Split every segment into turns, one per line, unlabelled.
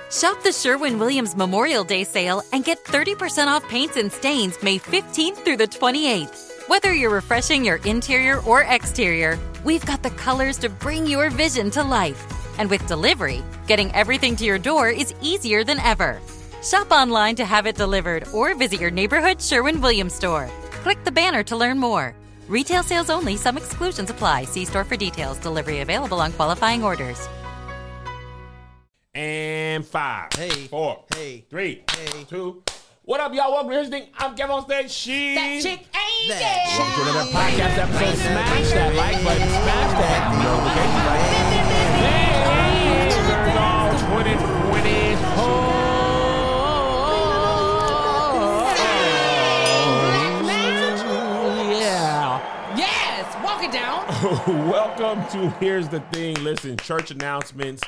Shop the Sherwin-Williams Memorial Day sale and get 30% off paints and stains May 15th through the 28th. Whether you're refreshing your interior or exterior, we've got the colors to bring your vision to life. And with delivery, getting everything to your door is easier than ever. Shop online to have it delivered or visit your neighborhood Sherwin-Williams store. Click the banner to learn more. Retail sales only. Some exclusions apply. See store for details. Delivery available on qualifying orders.
And 5,
Hey.
4,
Hey.
3,
Hey.
2. What up, y'all? Welcome to Here's the Thing. I'm Kevin on stage. She's
That chick ain't
That
dead.
welcome to another podcast episode. Smash that like button. Smash that notification button. Hey, there's all 2024. Yeah.
Yes, walk it down.
Welcome to Here's the Thing. Listen, church announcements.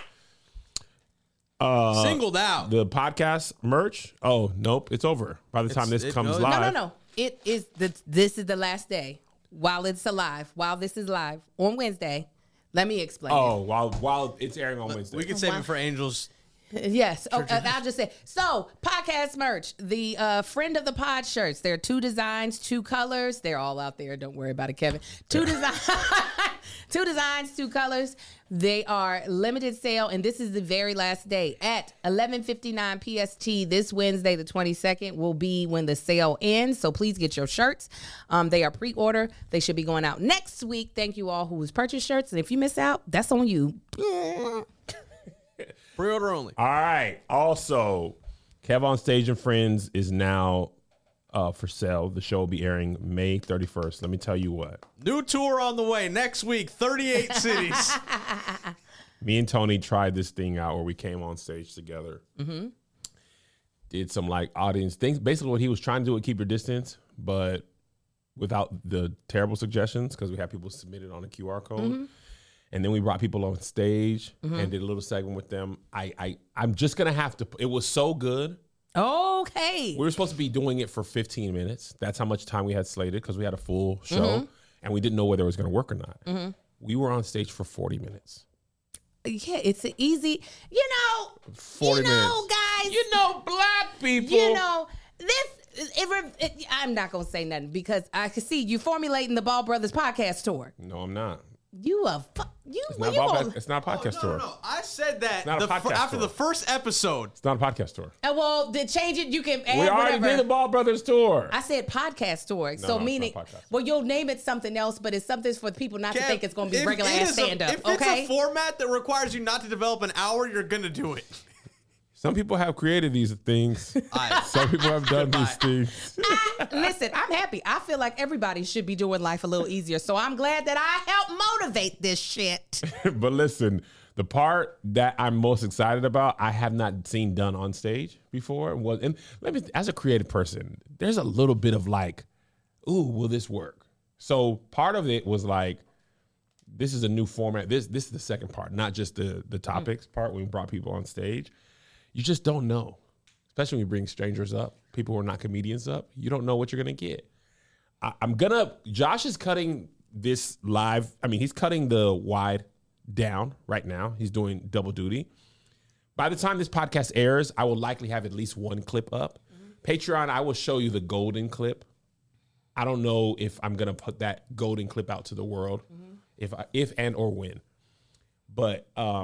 Singled out.
The podcast merch. Oh, nope. It's over by the time this comes
no,
live.
No. It is this is the last day while it's alive. While this is live on Wednesday. Let me explain.
Oh, while it's airing on Wednesday.
We can save it for Angels.
Yes. Oh, I'll just say. So, podcast merch, the friend of the pod shirts. There are 2 designs, 2 colors. They're all out there. Don't worry about it, Kevin. 2 designs, 2 designs, 2 colors. They are limited sale, and this is the very last day at 11:59 PST. This Wednesday, the 22nd, will be when the sale ends. So please get your shirts. They are pre-order. They should be going out next week. Thank you all who has purchased shirts, and if you miss out, that's on you.
Pre-order only.
All right. Also, Kev on Stage and Friends is now for sale. The show will be airing May 31st. Let me tell you what.
New tour on the way next week. 38 cities.
Me and Tony tried this thing out where we came on stage together. Mm-hmm. Did some like audience things. Basically what he was trying to do was keep your distance, but without the terrible suggestions because we had people submit it on a QR code. Mm-hmm. And then we brought people on stage and did a little segment with them. I'm just going to have to, it was so good.
Okay.
We were supposed to be doing it for 15 minutes. That's how much time we had slated because we had a full show and we didn't know whether it was going to work or not. Mm-hmm. We were on stage for 40 minutes.
Yeah, it's an easy,
40 minutes.
Guys.
Black people.
I'm not going to say nothing because I can see you formulating the Ball Brothers podcast tour.
No, I'm not. It's not a podcast tour.
No. I said that
not a podcast
after
tour.
the first episode.
It's not a podcast tour.
Well, to change it, you can add
We already
whatever.
did the Ball Brothers tour.
I said podcast tour.
No,
so
it's
meaning,
not podcast.
well, you'll name it something else, but it's something for people not to
Kev,
think it's going to be
if
regular
it
ass
is a-
stand-up,
If
okay?
it's a format that requires you not to develop an hour, you're going to do it.
Some people have created these things. Some people have done these things.
Listen, I'm happy. I feel like everybody should be doing life a little easier. So I'm glad that I helped motivate this shit.
But listen, the part that I'm most excited about, I have not seen done on stage before. And let me, as a creative person, there's a little bit of like, ooh, will this work? So part of it was like, this is a new format. This is the second part, not just the topics part when we brought people on stage. You just don't know, especially when you bring strangers up, people who are not comedians up. You don't know what you're going to get. Josh is cutting this live. I mean, he's cutting the wide down right now. He's doing double duty. By the time this podcast airs, I will likely have at least one clip up. Mm-hmm. Patreon, I will show you the golden clip. I don't know if I'm going to put that golden clip out to the world, if and or when. But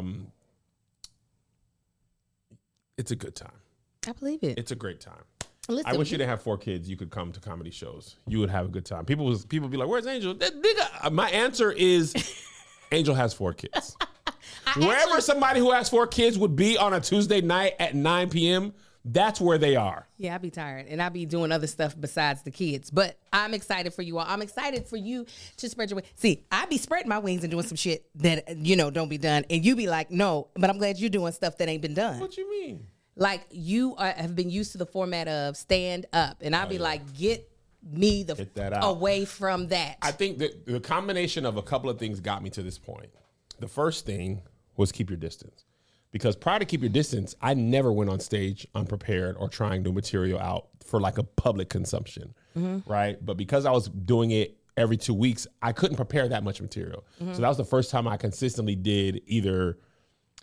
it's a good time.
I believe it.
It's a great time.
Listen,
I wish you didn't have 4 kids. You could come to comedy shows. You would have a good time. People be like, "Where's Angel?" My answer is, Angel has 4 kids. Wherever somebody who has 4 kids would be on a Tuesday night at 9 p.m., that's where they are.
Yeah, I'd be tired and I'd be doing other stuff besides the kids. But I'm excited for you all. I'm excited for you to spread your wings. See, I'd be spreading my wings and doing some shit that, don't be done. And you be like, no, but I'm glad you're doing stuff that ain't been done.
What you mean?
Like you have been used to the format of stand up. And I'd be like, get me
Get that out.
away from that.
I think that the combination of a couple of things got me to this point. The first thing was keep your distance. Because prior to Keep Your Distance, I never went on stage unprepared or trying new material out for like a public consumption, right? But because I was doing it every 2 weeks, I couldn't prepare that much material. So that was the first time I consistently did either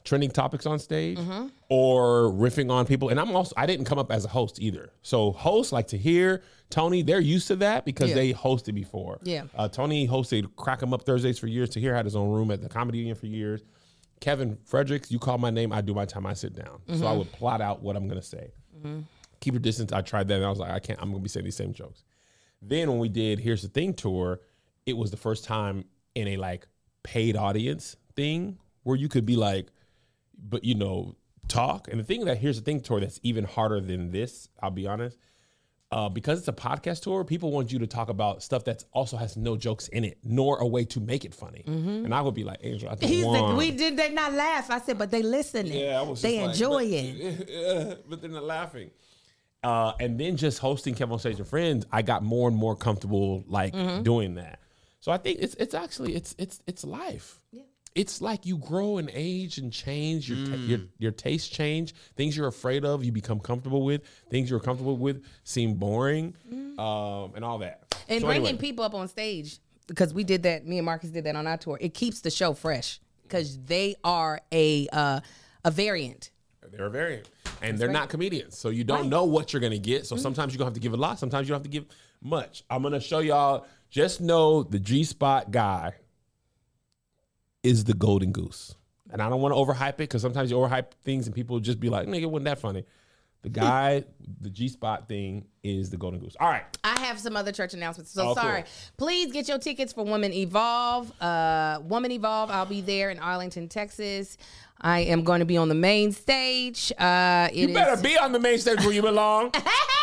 trending topics on stage or riffing on people. And I didn't come up as a host either. So hosts like Tahir, Tony, they're used to that because they hosted before.
Yeah.
Tony hosted Crack 'em Up Thursdays for years. Tahir had his own room at the Comedy Union for years. Kevin Fredericks, you call my name, I do my time, I sit down. So I would plot out what I'm going to say. Keep your distance. I tried that and I was like, I'm going to be saying these same jokes. Then when we did Here's the Thing tour, it was the first time in a like paid audience thing where you could be like, but talk. And the thing that Here's the Thing tour that's even harder than this, I'll be honest, because it's a podcast tour, people want you to talk about stuff that also has no jokes in it, nor a way to make it funny. And I would be like, Angel, I
He's
don't want.
like, they not laugh. I said, but they listening.
Yeah, I was
they
just
enjoy
like,
it.
but they're not laughing. And then just hosting Kevin on Stage with Friends, I got more and more comfortable doing that. So I think it's actually it's life. Yeah. It's like you grow and age and change. Your tastes change. Things you're afraid of, you become comfortable with. Things you're comfortable with seem boring, and all that.
And
so
bringing
anyway.
people up on stage, because we did that. Me and Marcus did that on our tour. It keeps the show fresh because they are a variant.
They're a variant. And they're not comedians. So you don't know what you're going to get. So sometimes you're going to have to give a lot. Sometimes you don't have to give much. I'm going to show y'all. Just know the G-Spot guy is the golden goose. And I don't want to overhype it because sometimes you overhype things and people just be like, nigga, it wasn't that funny. The guy, the G-Spot thing is the golden goose. All right.
I have some other church announcements. So
Cool.
sorry. Please get your tickets for Woman Evolve. Woman Evolve, I'll be there in Arlington, Texas. I am going to be on the main stage.
You better be on the main stage where you belong.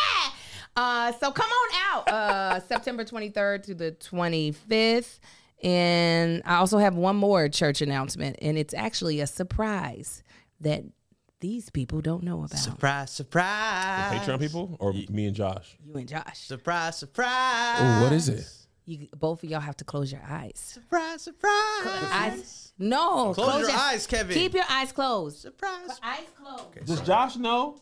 So come on out September 23rd to the 25th. And I also have one more church announcement, and it's actually a surprise that these people don't know about.
Surprise, surprise.
Patreon people or me and Josh?
You and Josh.
Surprise, surprise.
Oh, what is it?
Both of y'all have to close your eyes.
Surprise, surprise.
No.
Close your eyes, Kevin.
Keep your eyes closed.
Surprise.
Eyes closed.
Does Josh know?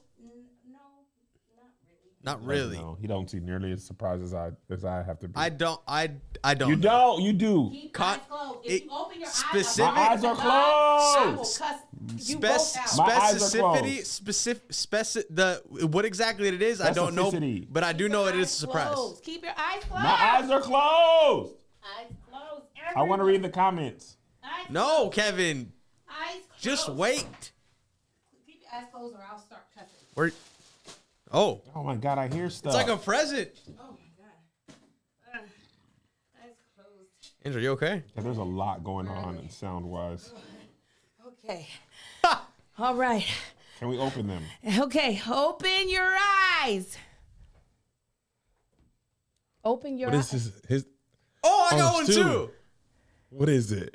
Not really.
No, he don't see nearly as surprised as I have to be.
I don't.
You don't. You do.
Keep eyes closed. If you open your
specific-
My eyes are
I will
closed.
cuss you both out.
My eyes are
specificity, what exactly it is, I don't know,
Specificity.
but I do know it is a
Eyes
surprise.
closed. Keep your eyes closed.
My eyes are closed.
Eyes closed.
I want to read the comments.
Eyes
No,
closed.
Kevin,
Eyes closed.
just wait.
Keep your eyes closed or I'll start cussing.
We're, oh,
Oh my God, I hear stuff.
it's like a present.
Oh my God. Eyes closed.
Andrew, you okay?
Yeah, there's a lot going on in sound wise.
Okay. All right.
Can we open them?
Okay. Open your eyes. Open your
What
eyes.
is his?
Oh, I got
Oh,
one
two.
too.
What is it?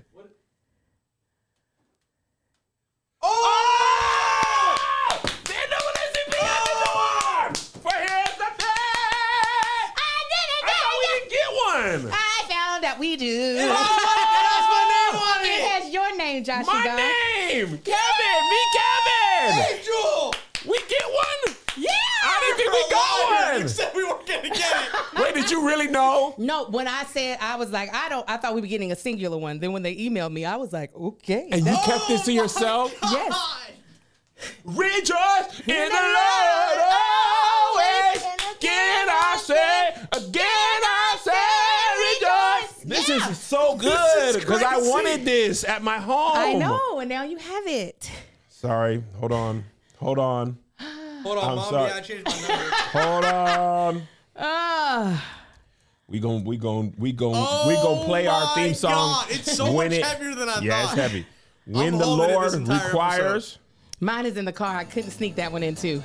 Oh!
The NAACP has been for Here's the Thing. I thought we didn't get one.
I found out we do.
Oh, that's my name on
It
it.
has your name, Josh.
My name, Kevin. Me, Kevin.
Angel.
We get one.
Yeah.
I didn't think we got
You
one.
said we weren't gonna get it.
Wait, did you really know?
No, when I said I was like, I thought we were getting a singular one. Then when they emailed me, I was like, okay.
And you kept this to yourself?
Yes.
Rejoice in the Lord always. Again I say, rejoice. This is so good because I
crazy.
wanted this at my home.
I know, and now you have it.
Sorry, hold on.
Hold on,
I'm
Mom.
sorry.
Yeah, I changed my number.
Hold on.
Ah.
We gon' play our theme song.
God, it's so
when
much heavier than I
Yeah, it's
thought.
heavy. When
I'm
the
holding it
Lord
this entire
requires.
Mine is in the car. I couldn't sneak that one in too.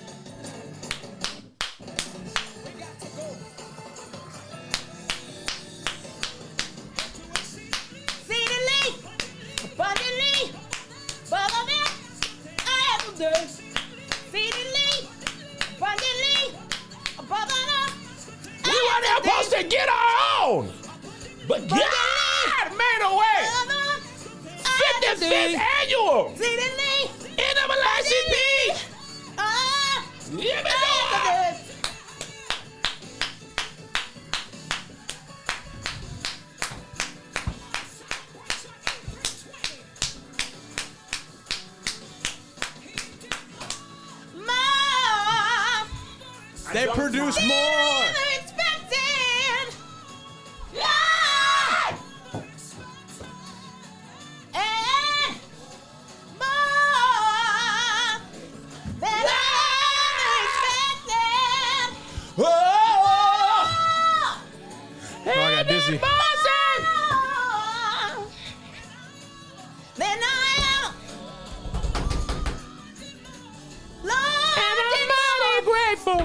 Exceedingly, abundantly, above all that I ever do. Exceedingly, abundantly, above all that
We weren't supposed to get our own. But God made a way. 55th annual.
Exceedingly,
NAACP. Yeah, man.
They produce more.
Expected. Yeah. And more than I expected.
Oh,
I got dizzy.
Then I am. Lord,
and I'm mighty grateful.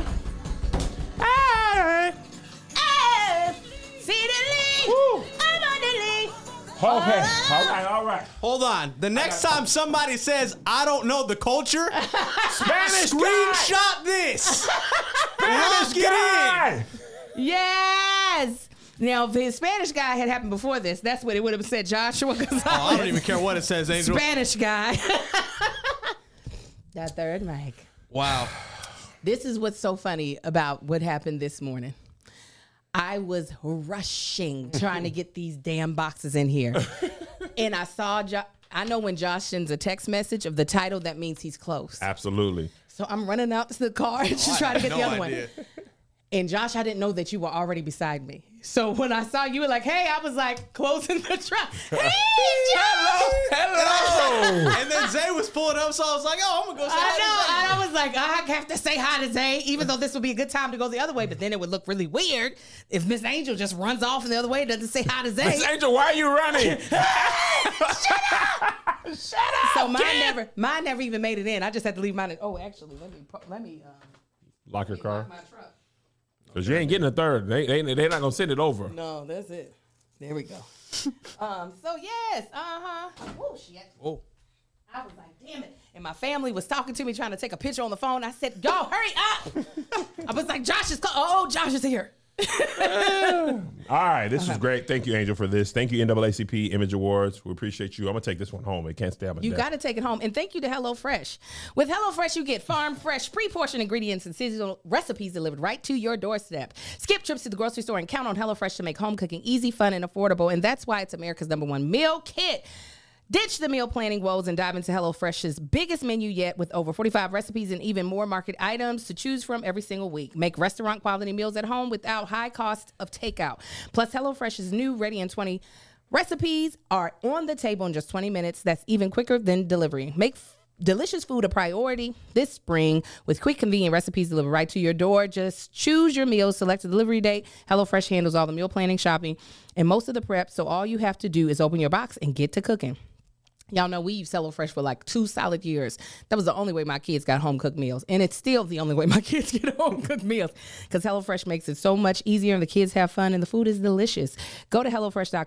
Hey.
Exceedingly,
Woo.
abundantly.
Okay. All right.
Hold on. The next time somebody says, I don't know the culture,
Spanish
screenshot this. Lock it in.
guy.
Yes. Now, if his Spanish guy had happened before this, that's what it would have said, Joshua Gonzalez.
Oh, I don't even care what it says, Angel.
Spanish guy. That third mic.
Wow.
This is what's so funny about what happened this morning. I was rushing trying to get these damn boxes in here. And I saw, I know when Josh sends a text message of the title, that means he's close.
Absolutely.
So I'm running out to the car and just trying to get the other
idea.
one. And Josh, I didn't know that you were already beside me. So when I saw you were like, hey, I was like closing the trunk. Hey, Josh!
Hello.
And then Zay was pulling up, so I was like, oh, I'm going to go say hi
I
to
know.
Zay.
And I was like, I have to say hi to Zay, even though this would be a good time to go the other way. But then it would look really weird if Miss Angel just runs off in the other way and doesn't say hi to Zay.
Miss Angel, why are you running?
So mine never even made it in. I just had to leave mine in. Oh, actually, let me
Lock your car.
lock my truck.
Because you ain't getting a third. They're not going to send it over.
No, that's it. There we go. So yes, oh shit.
Oh.
I was like, damn it. And my family was talking to me, trying to take a picture on the phone. I said, y'all, hurry up. I was like, Josh is Josh is here.
All right, this was great. Thank you, Angel, for this. Thank you, NAACP Image Awards. We appreciate you. I'm gonna take this one home. It can't stay on my
You
desk.
got to take it home. And thank you to HelloFresh. With HelloFresh, you get farm fresh, pre-portioned ingredients and seasonal recipes delivered right to your doorstep. Skip trips to the grocery store and count on HelloFresh to make home cooking easy, fun, and affordable. And that's why it's America's #1 meal kit. Ditch the meal planning woes and dive into HelloFresh's biggest menu yet with over 45 recipes and even more market items to choose from every single week. Make restaurant quality meals at home without high cost of takeout. Plus, HelloFresh's new Ready in 20 recipes are on the table in just 20 minutes. That's even quicker than delivery. Make delicious food a priority this spring with quick, convenient recipes delivered right to your door. Just choose your meals, select a delivery date. HelloFresh handles all the meal planning, shopping, and most of the prep. So all you have to do is open your box and get to cooking. Y'all know we used HelloFresh for like 2 solid years. That was the only way my kids got home cooked meals. And it's still the only way my kids get home cooked meals because HelloFresh makes it so much easier and the kids have fun and the food is delicious. Go to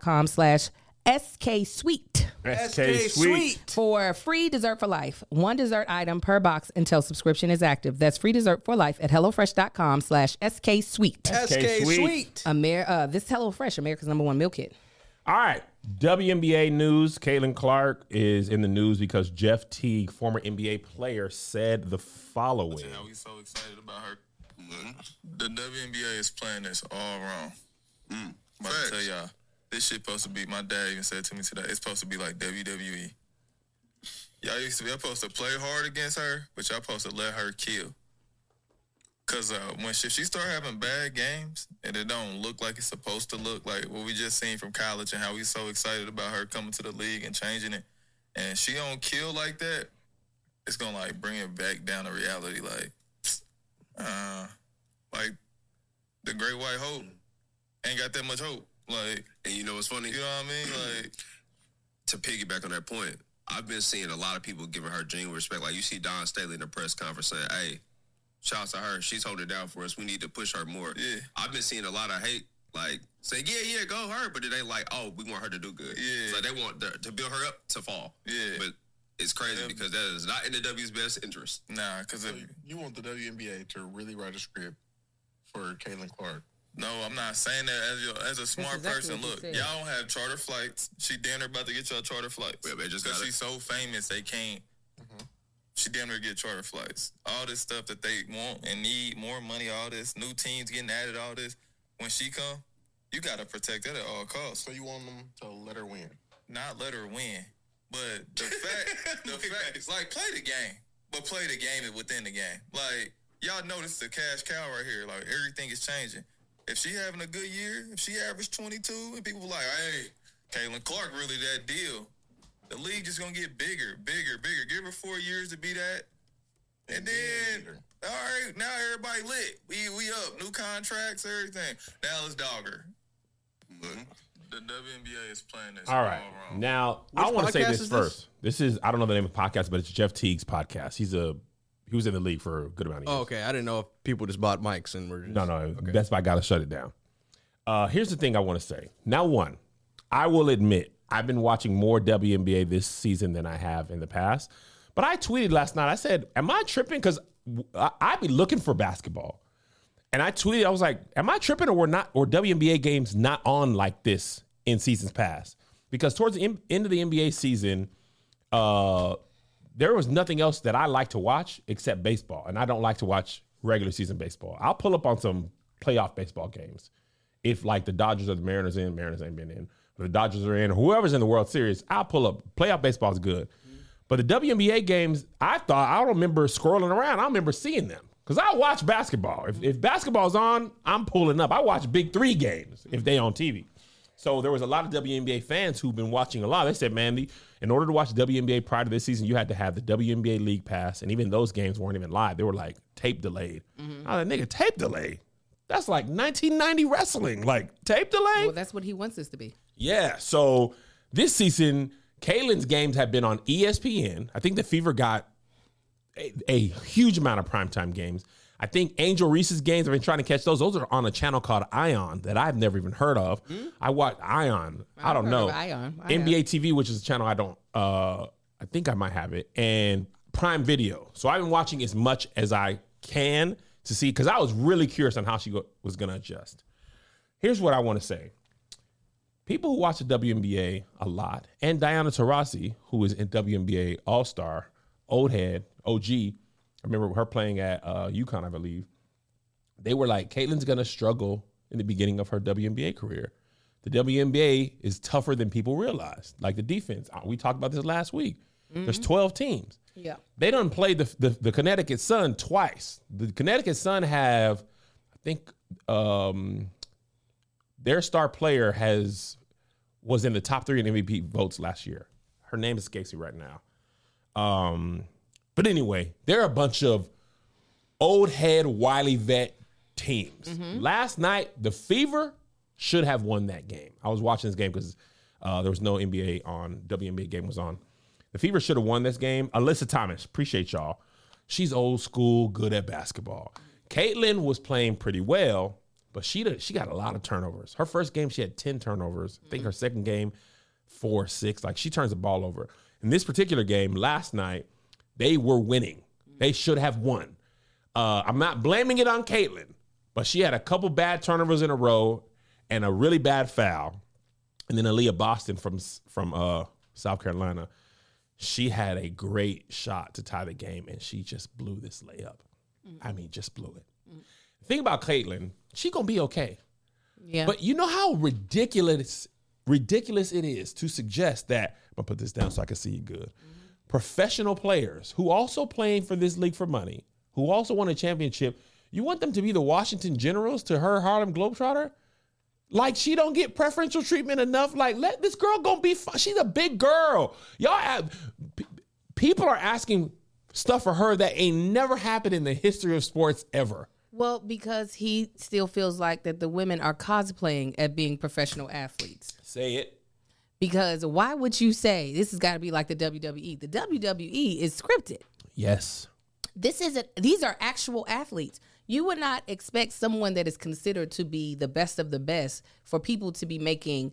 HelloFresh.com/SKSweet.
SK Sweet.
For free dessert for life. 1 dessert item per box until subscription is active. That's free dessert for life at HelloFresh.com/SKSweet.
SK Sweet.
This HelloFresh, America's #1 meal kit.
All right. WNBA news. Caitlin Clark is in the news because Jeff Teague, former NBA player, said the following.
How we so excited about her. The WNBA is playing this all wrong. I'm about to tell y'all, this shit supposed to be, my dad even said to me today, it's supposed to be like WWE. Y'all supposed to play hard against her, but y'all supposed to let her kill. Because when she start having bad games and it don't look like it's supposed to look, like what we just seen from college and how we so excited about her coming to the league and changing it, and she don't kill like that, it's going to like bring it back down to reality. Like the Great White Hope ain't got that much hope. Like,
and you know what's funny?
You know what I mean? Like,
to piggyback on that point, I've been seeing a lot of people giving her genuine respect. Like you see Dawn Staley in the press conference saying, hey, shouts to her. She's holding it down for us. We need to push her more.
Yeah.
I've been seeing a lot of hate, like, saying, yeah, go her. But it ain't like, oh, we want her to do good.
Yeah.
So they want to build her up to fall.
Yeah.
But it's crazy because that is not in the W's best interest.
nah, because
You want the WNBA to really write a script for Caitlin Clark.
no, I'm not saying that as a smart
exactly
person.
what
Look,
you said.
y'all don't have charter flights. She damn near about to get y'all charter flights.
Yeah, they just
because
got it.
she's so famous, they can't. She damn near get charter flights. All this stuff that they want and need, more money, all this, new teams getting added, all this. When she come, you got to protect that at all costs.
So you want them to let her win.
Not let her win. But the fact, like, play the game. But play the game within the game. Like, y'all notice the cash cow right here. Like, everything is changing. If she having a good year, if she averaged 22, and people like, hey, Caitlin Clark really that deal. The league just gonna get bigger. Give her 4 years to be that. And then, all right, now everybody lit. We up. New contracts, everything. Now let's dog her. The WNBA is playing this
all right.
wrong.
Now,
Which
I want to say
podcast
this
is
first. This is, I don't know the name of the podcast, but it's Jeff Teague's podcast. He was in the league for a good amount of years.
Oh, okay. I didn't know if people just bought mics and were just...
No.
Okay.
Best Buy got to shut it down. Here's the thing I want to say. Now, one, I will admit I've been watching more WNBA this season than I have in the past. But I tweeted last night. I said, am I tripping? Because I be looking for basketball. And I tweeted, I was like, am I tripping or WNBA games not on like this in seasons past? Because towards the end of the NBA season, there was nothing else that I like to watch except baseball. And I don't like to watch regular season baseball. I'll pull up on some playoff baseball games. If like the Dodgers or the Mariners ain't been in. But the Dodgers are in, or whoever's in the World Series, I'll pull up. Playoff baseball is good. But the WNBA games, I don't remember scrolling around. I remember seeing them. Because I watch basketball. If basketball's on, I'm pulling up. I watch Big 3 games if they on TV. So there was a lot of WNBA fans who've been watching a lot. They said, man, in order to watch WNBA prior to this season, you had to have the WNBA League Pass. And even those games weren't even live. They were like tape delayed. I was like, nigga, tape delay? That's like 1990 wrestling. Like, tape delay?
Well, that's what he wants us to be.
Yeah. So this season, Caitlin's games have been on ESPN. I think the Fever got a huge amount of primetime games. I think Angel Reese's games, I've been trying to catch those. Those are on a channel called Ion that I've never even heard of. I watch Ion. I don't know.
Ion.
NBA TV, which is a channel I think I might have it. And Prime Video. So I've been watching as much as I can to see, because I was really curious on how she was going to adjust. Here's what I want to say. People who watch the WNBA a lot, and Diana Taurasi, who is in WNBA All-Star, old head, OG, I remember her playing at UConn, I believe. They were like, Caitlin's going to struggle in the beginning of her WNBA career. The WNBA is tougher than people realize. Like the defense, we talked about this last week. There's 12 teams.
Yeah.
They done played the Connecticut Sun twice. The Connecticut Sun have, I think, their star player was in the top 3 in MVP votes last year. Her name escapes me right now. But anyway, they're a bunch of old head, wily vet teams. Last night, the Fever should have won that game. I was watching this game because there was no NBA on. WNBA game was on. The Fever should have won this game. Alyssa Thomas, appreciate y'all. She's old school, good at basketball. Caitlin was playing pretty well, but she got a lot of turnovers. Her first game, she had 10 turnovers. I think her second game, 4 or 6. Like, she turns the ball over. In this particular game, last night, they were winning. They should have won. I'm not blaming it on Caitlin, but she had a couple bad turnovers in a row and a really bad foul. And then Aaliyah Boston from South Carolina, she had a great shot to tie the game, and she just blew this layup. I mean, just blew it. The thing about Caitlin, she gonna be okay.
Yeah.
But you know how ridiculous it is to suggest that, I'm gonna put this down so I can see you good. Professional players who also playing for this league for money, who also won a championship, you want them to be the Washington Generals to her Harlem Globetrotter? Like, she don't get preferential treatment enough. Like, let this girl go be fun. She's a big girl. People are asking stuff for her that ain't never happened in the history of sports ever.
Well, because he still feels like that the women are cosplaying at being professional athletes.
Say it.
Because why would you say this has got to be like the WWE? The WWE is scripted.
Yes.
These are actual athletes. You would not expect someone that is considered to be the best of the best for people to be making,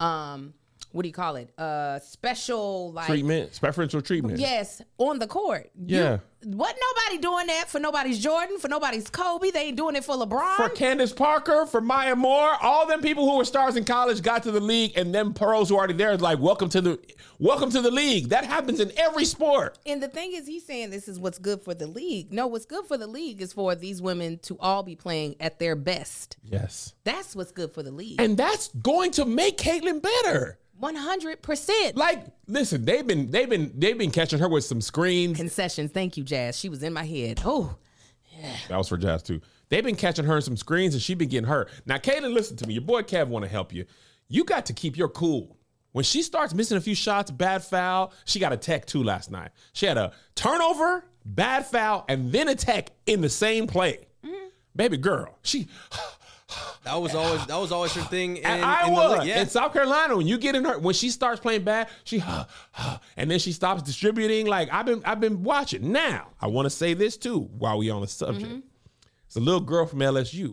what do you call it? Special like
Treatment, preferential treatment.
Yes, on the court.
Yeah.
Wasn't nobody doing that for nobody's Jordan, for nobody's Kobe. They ain't doing it for LeBron.
For Candace Parker, for Maya Moore, all them people who were stars in college got to the league, and them pros who are already there is like, welcome to the league. That happens in every sport.
And the thing is, he's saying this is what's good for the league. No, what's good for the league is for these women to all be playing at their best.
Yes.
That's what's good for the league.
And that's going to make Caitlin better.
100%.
Like, listen, they've been catching her with some screens.
Concessions. Thank you, Jazz. She was in my head. Oh,
That was for Jazz too. They've been catching her in some screens and she been getting hurt. Now, Kaylin, listen to me. Your boy Kev want to help you. You got to keep your cool. When she starts missing a few shots, bad foul, she got a tech too last night. She had a turnover, bad foul, and then a tech in the same play. Baby girl,
That was always her thing in
Iowa,
the league. Yeah.
in South Carolina. When you get in her, when she starts playing bad, she and then she stops distributing. Like I've been watching. Now I want to say this too while we on the subject. It's a little girl from LSU.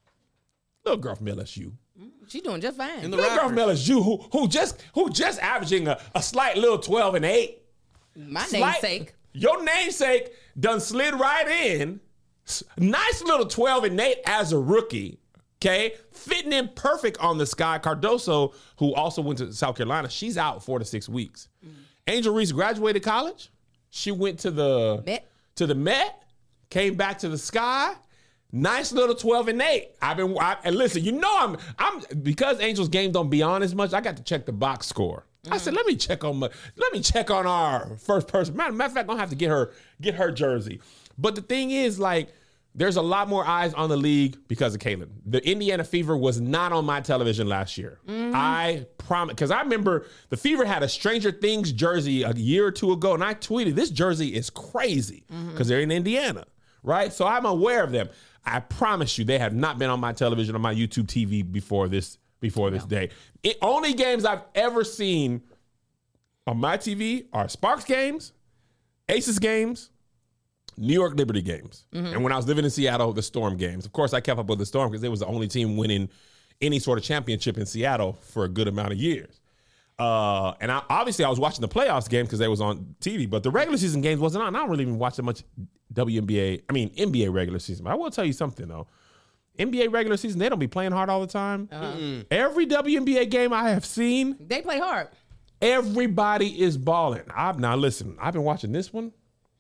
She's doing just fine.
In the
Little girl from LSU who just averaging a slight little 12 and 8.
My namesake.
Your namesake done slid right in. Nice little 12 and 8 as a rookie. Okay, fitting in perfect on the Sky. Cardoso, who also went to South Carolina, she's out 4 to 6 weeks. Angel Reese graduated college. She went to the Met, came back to the Sky. Nice little 12 and 8. And listen, you know I'm because Angel's game don't be on as much. I got to check the box score. I said, let me check on our first person. Matter of fact, I'm gonna have to get her jersey. But the thing is, like, there's a lot more eyes on the league because of Kaylin. The Indiana Fever was not on my television last year. I promise, because I remember the Fever had a Stranger Things jersey a year or two ago, and I tweeted, this jersey is crazy because they're in Indiana, right? So I'm aware of them. I promise you, they have not been on my television, on my YouTube TV before this day. Only games I've ever seen on my TV are Sparks games, Aces games, New York Liberty games. And when I was living in Seattle, the Storm games. Of course, I kept up with the Storm because they was the only team winning any sort of championship in Seattle for a good amount of years. And I was watching the playoffs game because they was on TV, but the regular season games wasn't on. I don't really even watch that much NBA regular season. But I will tell you something, though. NBA regular season, they don't be playing hard all the time. Every WNBA game I have seen,
They play hard.
everybody is balling. Now, listen, I've been watching this one.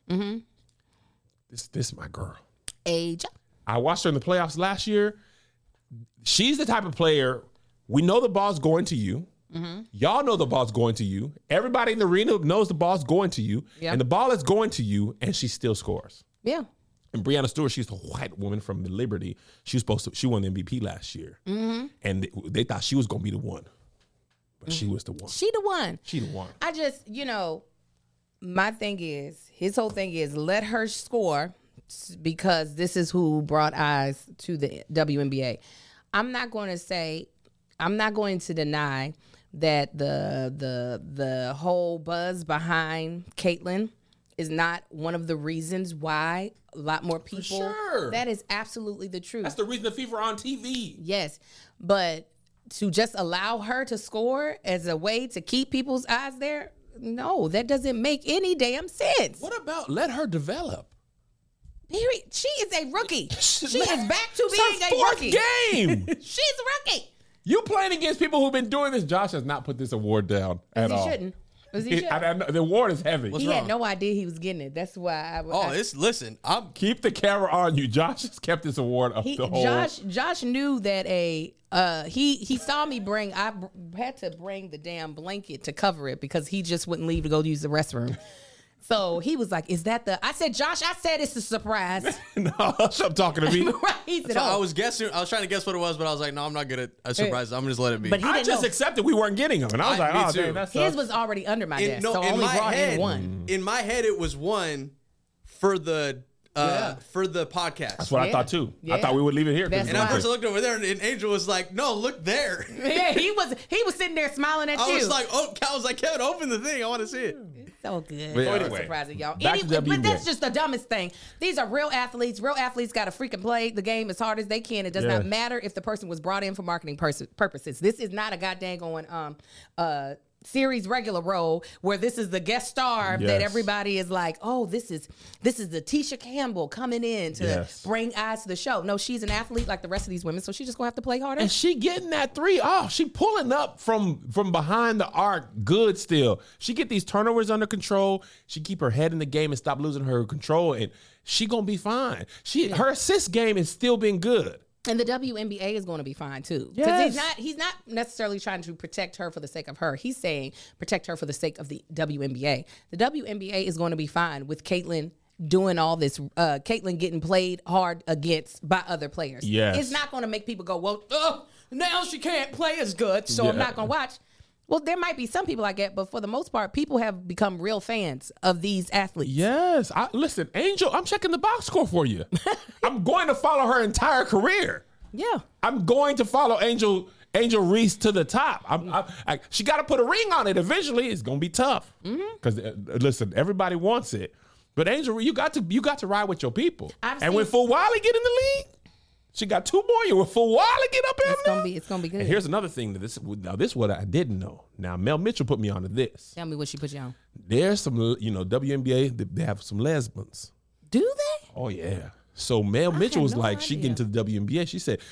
This is my girl.
Age.
I watched her in the playoffs last year. She's the type of player, we know the ball's going to you. Y'all know the ball's going to you. Everybody in the arena knows the ball's going to you.
Yeah.
And the ball is going to you, and she still scores.
Yeah.
And Breanna Stewart, she's a white woman from the Liberty. She won the MVP last year. And they thought she was going to be the one. But she was the one.
She the one.
She the one.
I just, my thing is, his whole thing is let her score because this is who brought eyes to the WNBA. I'm not going to deny that the whole buzz behind Caitlin is not one of the reasons why a lot more people.
Sure.
That is absolutely the truth.
That's the reason the Fever on TV.
Yes, but to just allow her to score as a way to keep people's eyes there, no, that doesn't make any damn sense.
What about let her develop?
Period. She is a rookie. She is back to
It's her
being a
fourth
rookie.
game.
She's a rookie.
You playing against people who've been doing this. Josh has not put this award down at all.
He shouldn't.
The award is heavy.
He had no idea he was getting it. That's why
Keep the camera on you. Josh has kept this award up the whole.
Josh knew that he saw me I had to bring the damn blanket to cover it because he just wouldn't leave to go use the restroom. So he was like, "Is that the?" I said, "Josh, I said it's a surprise."
No, stop talking to me.
Right? He said,
So I was trying to guess what it was, but I was like, no, I'm not good at surprises. I'm gonna just let it be.
But he
I
didn't
just
know.
accepted we weren't getting them, and I was like,
me
"Oh,
too.
dang, that's
His was already under my desk, so
in
only
my
brought
head,
in one.
In my head, it was one for the podcast.
That's what I thought too.
Yeah.
I thought we would leave it here.
That's
And I first looked over there, and Angel was like, "No, look there."
Yeah, he was sitting there smiling at you.
I was like, "Kevin, open the thing. I want to see it."
So good.
But
So
anyway,
surprising, y'all.
back to
But
WNBA.
that's just the dumbest thing. These are real athletes. Real athletes got to freaking play the game as hard as they can. It does not matter if the person was brought in for marketing purposes. This is not a goddamn series regular role where this is the guest star that everybody is like, oh, this is the Tisha Campbell coming in to bring eyes to the show. No, she's an athlete like the rest of these women, so she's just gonna have to play harder.
And she getting that three. Oh, she pulling up from behind the arc good still. She get these turnovers under control. She keep her head in the game and stop losing her control, and she gonna be fine. Her assist game is still been good.
And the WNBA is going to be fine too, because
Yes.
he's not necessarily trying to protect her for the sake of her. He's saying protect her for the sake of the WNBA. The WNBA is going to be fine with Caitlin doing all this, Caitlyn getting played hard against by other players.
Yes.
It's not going to make people go, well, now she can't play as good, so I'm not going to watch. Well, there might be some people like that, but for the most part, people have become real fans of these athletes.
Yes. Listen, Angel, I'm checking the box score for you. I'm going to follow her entire career.
Yeah.
I'm going to follow Angel Reese to the top. She got to put a ring on it eventually. It's going to be tough. Because, listen, everybody wants it. But Angel, you got to ride with your people. And when Fulwiley get in the league, she got 2 more years. When Fulwiley get up in there,
it's gonna be good.
And here's another thing. This is what I didn't know. Now, Mel Mitchell put me onto this.
Tell me what she put you on.
There's some, WNBA, they have some lesbians.
Do they?
Oh, yeah. So Mel Mitchell was like, she get into the WNBA. She said,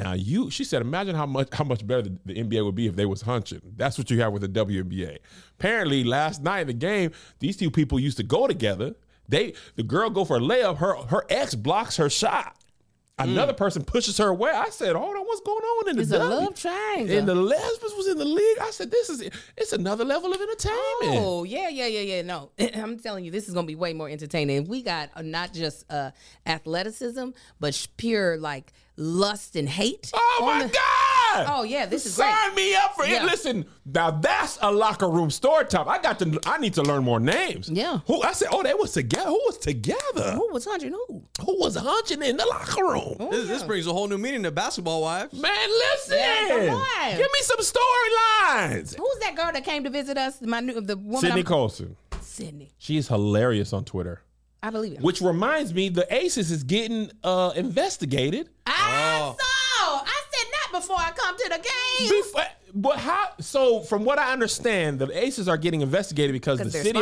imagine how much better the NBA would be if they was hunching. That's what you have with the WNBA. Apparently, last night in the game, these 2 people used to go together. The girl go for a layup. Her ex blocks her shot. Another person pushes her away. I said, hold on, what's going on in the
It's a love triangle.
And the lesbians was in the league. I said, it's another level of entertainment.
Oh, yeah. No, I'm telling you, this is going to be way more entertaining. We got not just athleticism, but pure like lust and hate.
Oh, my God.
Oh, yeah, this is great.
Sign me up for it. Listen, now that's a locker room story time. I need to learn more names.
Yeah.
I said, they was together. Who was together?
Who was hunching who?
Who was hunching in the locker room?
Oh, this brings a whole new meaning to basketball wives.
Man, listen.
Yeah, come on.
Give me some storylines.
Who's that girl that came to visit us? The woman.
Sydney Colson.
Sydney.
She's hilarious on Twitter.
I believe it.
Which reminds me, the Aces is getting investigated.
I said not before I come to the game.
But how? So from what I understand, the Aces are getting investigated because the city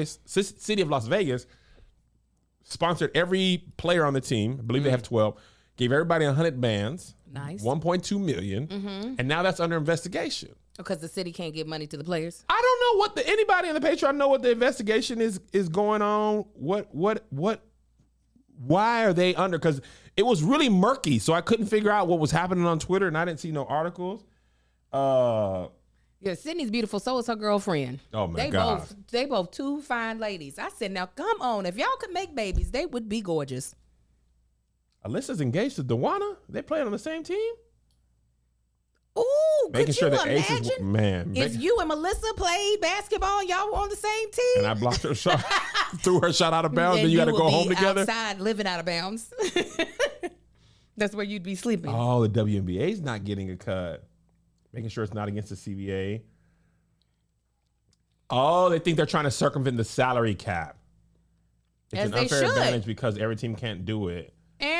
of Las Vegas sponsored every player on the team. I believe they have 12. Gave everybody 100 bands.
Nice.
1.2 million. And now that's under investigation.
Because the city can't give money to the players.
I don't know anybody in the Patreon know what the investigation is going on. Why are they under? Because it was really murky, so I couldn't figure out what was happening on Twitter, and I didn't see no articles.
Yeah, Sydney's beautiful. So is her girlfriend.
Oh my God.
They both 2 fine ladies. I said, now come on. If y'all could make babies, they would be gorgeous.
Alyssa's engaged to Dewana. They playing on the same team.
Ooh,
making
could
sure
you
the
imagine
Aces, man.
if you and Melissa played basketball, y'all were on the same team?
And I blocked her shot, threw her shot out of bounds, and you got to go home together.
Outside, living out of bounds. That's where you'd be sleeping.
Oh, the WNBA's not getting a cut. Making sure it's not against the CBA. Oh, they think they're trying to circumvent the salary cap. It's
As
an
they
unfair
should.
advantage because every team can't do it.
And?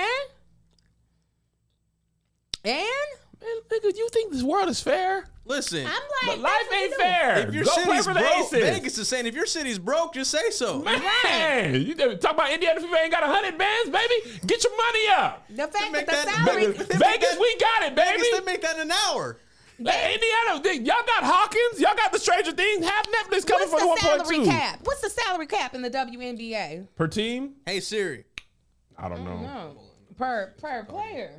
Man, nigga, you think this world is fair?
Listen,
I'm like,
Life ain't fair.
if your
Go play
city's
for the
broke,
Aces.
Vegas is saying if your city's broke, just say so.
Man, you talk about Indiana fever ain't got 100 bands, baby. Get your money up.
the fact
make
that the
that-
salary...
Vegas, we got it, baby.
Vegas, they make that in an hour.
Hey, Indiana, y'all got Hawkins. Y'all got the Stranger Things. Half Netflix coming for the 1.2.
salary cap? What's the salary cap in the WNBA?
Per team?
Hey Siri.
I don't know.
No. Per player.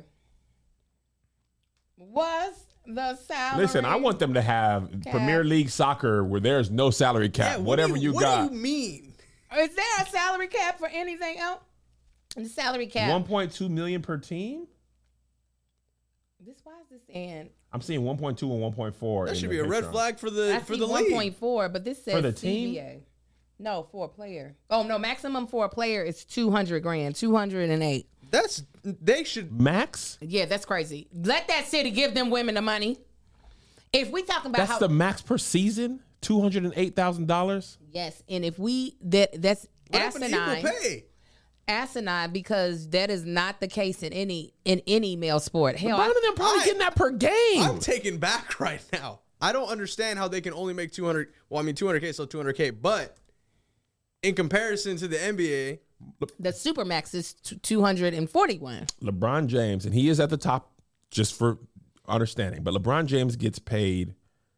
What's the salary?
Listen, I want them to have Premier League soccer where there's no salary cap.
Yeah,
Whatever you got.
What do you mean?
Is there a salary cap for anything else? The salary cap.
1.2 million per team?
Why is this saying?
I'm seeing 1.2 and 1.4.
That
in
should
the
be a red
Patreon.
flag for the
I
for
see
the league.
1.4, but this says
For the
CBA.
team?
No, for a player. Oh no, maximum for a player is 200 grand, 208.
They should.
Max?
Yeah, that's crazy. Let that city give them women the money. If we talking about
That's
how
the max per season? $208,000?
yes, and if that's
What happened to equal
asinine.
pay?
Asinine because that is not the case in any male sport. Hell,
None of them probably getting that per game.
I'm taken back right now. I don't understand how they can only make 200. Well, I mean 200K, so 200K, but in comparison to the NBA,
the supermax is 241.
LeBron James, and he is at the top just for understanding, but LeBron James gets paid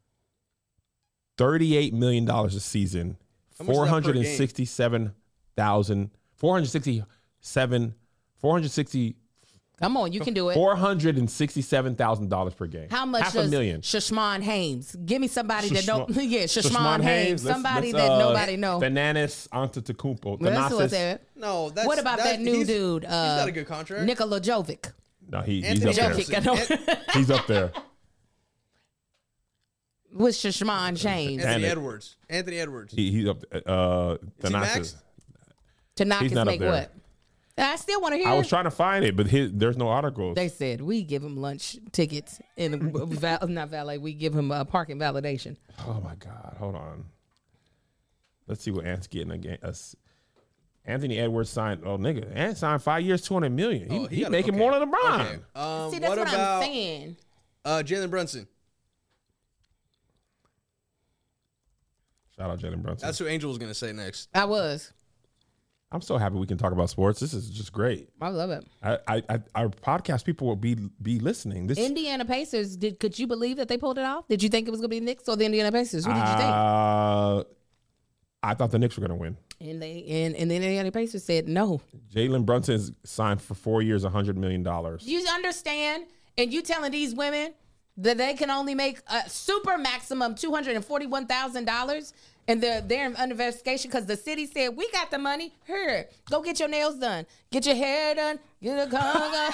$38 million a season,
How much is that per game?
467,000, 467,
Come on, you can do it.
$467,000 per game.
How much does
$500,000.
Shashmon Haynes? Give me somebody that don't.
Shashmon-
Yeah, Shashmon Haynes. Somebody that nobody know.
Thanasis Antetokounmpo.
That's what I said.
No, that's
What about that new dude?
He's got a good contract.
Nikola Jovic.
No, he's
Anthony
up there.
Jokic.
He's up there.
With Shashmon Haynes.
Anthony
it.
Edwards. Anthony Edwards.
He's up there.
Is he max?
Tanaka's
He's not up
make
there.
what? I still want to hear.
I was trying to find it, but there's no articles.
They said we give him lunch tickets and not valet. We give him a parking validation.
Oh my God! Hold on. Let's see what Ant's getting again. Anthony Edwards signed. Oh nigga, Ant signed 5 years, $200 million. He making more than LeBron.
Okay.
See, that's what
about
I'm saying.
Jalen Brunson?
Shout out Jalen Brunson.
That's who Angel was gonna say next.
I was.
I'm so happy we can talk about sports. This is just great.
I love it.
Our podcast people will be listening. This
Indiana Pacers. Could you believe that they pulled it off? Did you think it was going to be the Knicks or the Indiana Pacers? Who did you think?
I thought the Knicks were going to win.
And the Indiana Pacers said no.
Jalen Brunson is signed for 4 years, $100 million.
You understand? And you telling these women that they can only make a super maximum $241,000 and they're under investigation because the city said, we got the money. Here, go get your nails done. Get your hair done. Get a car done.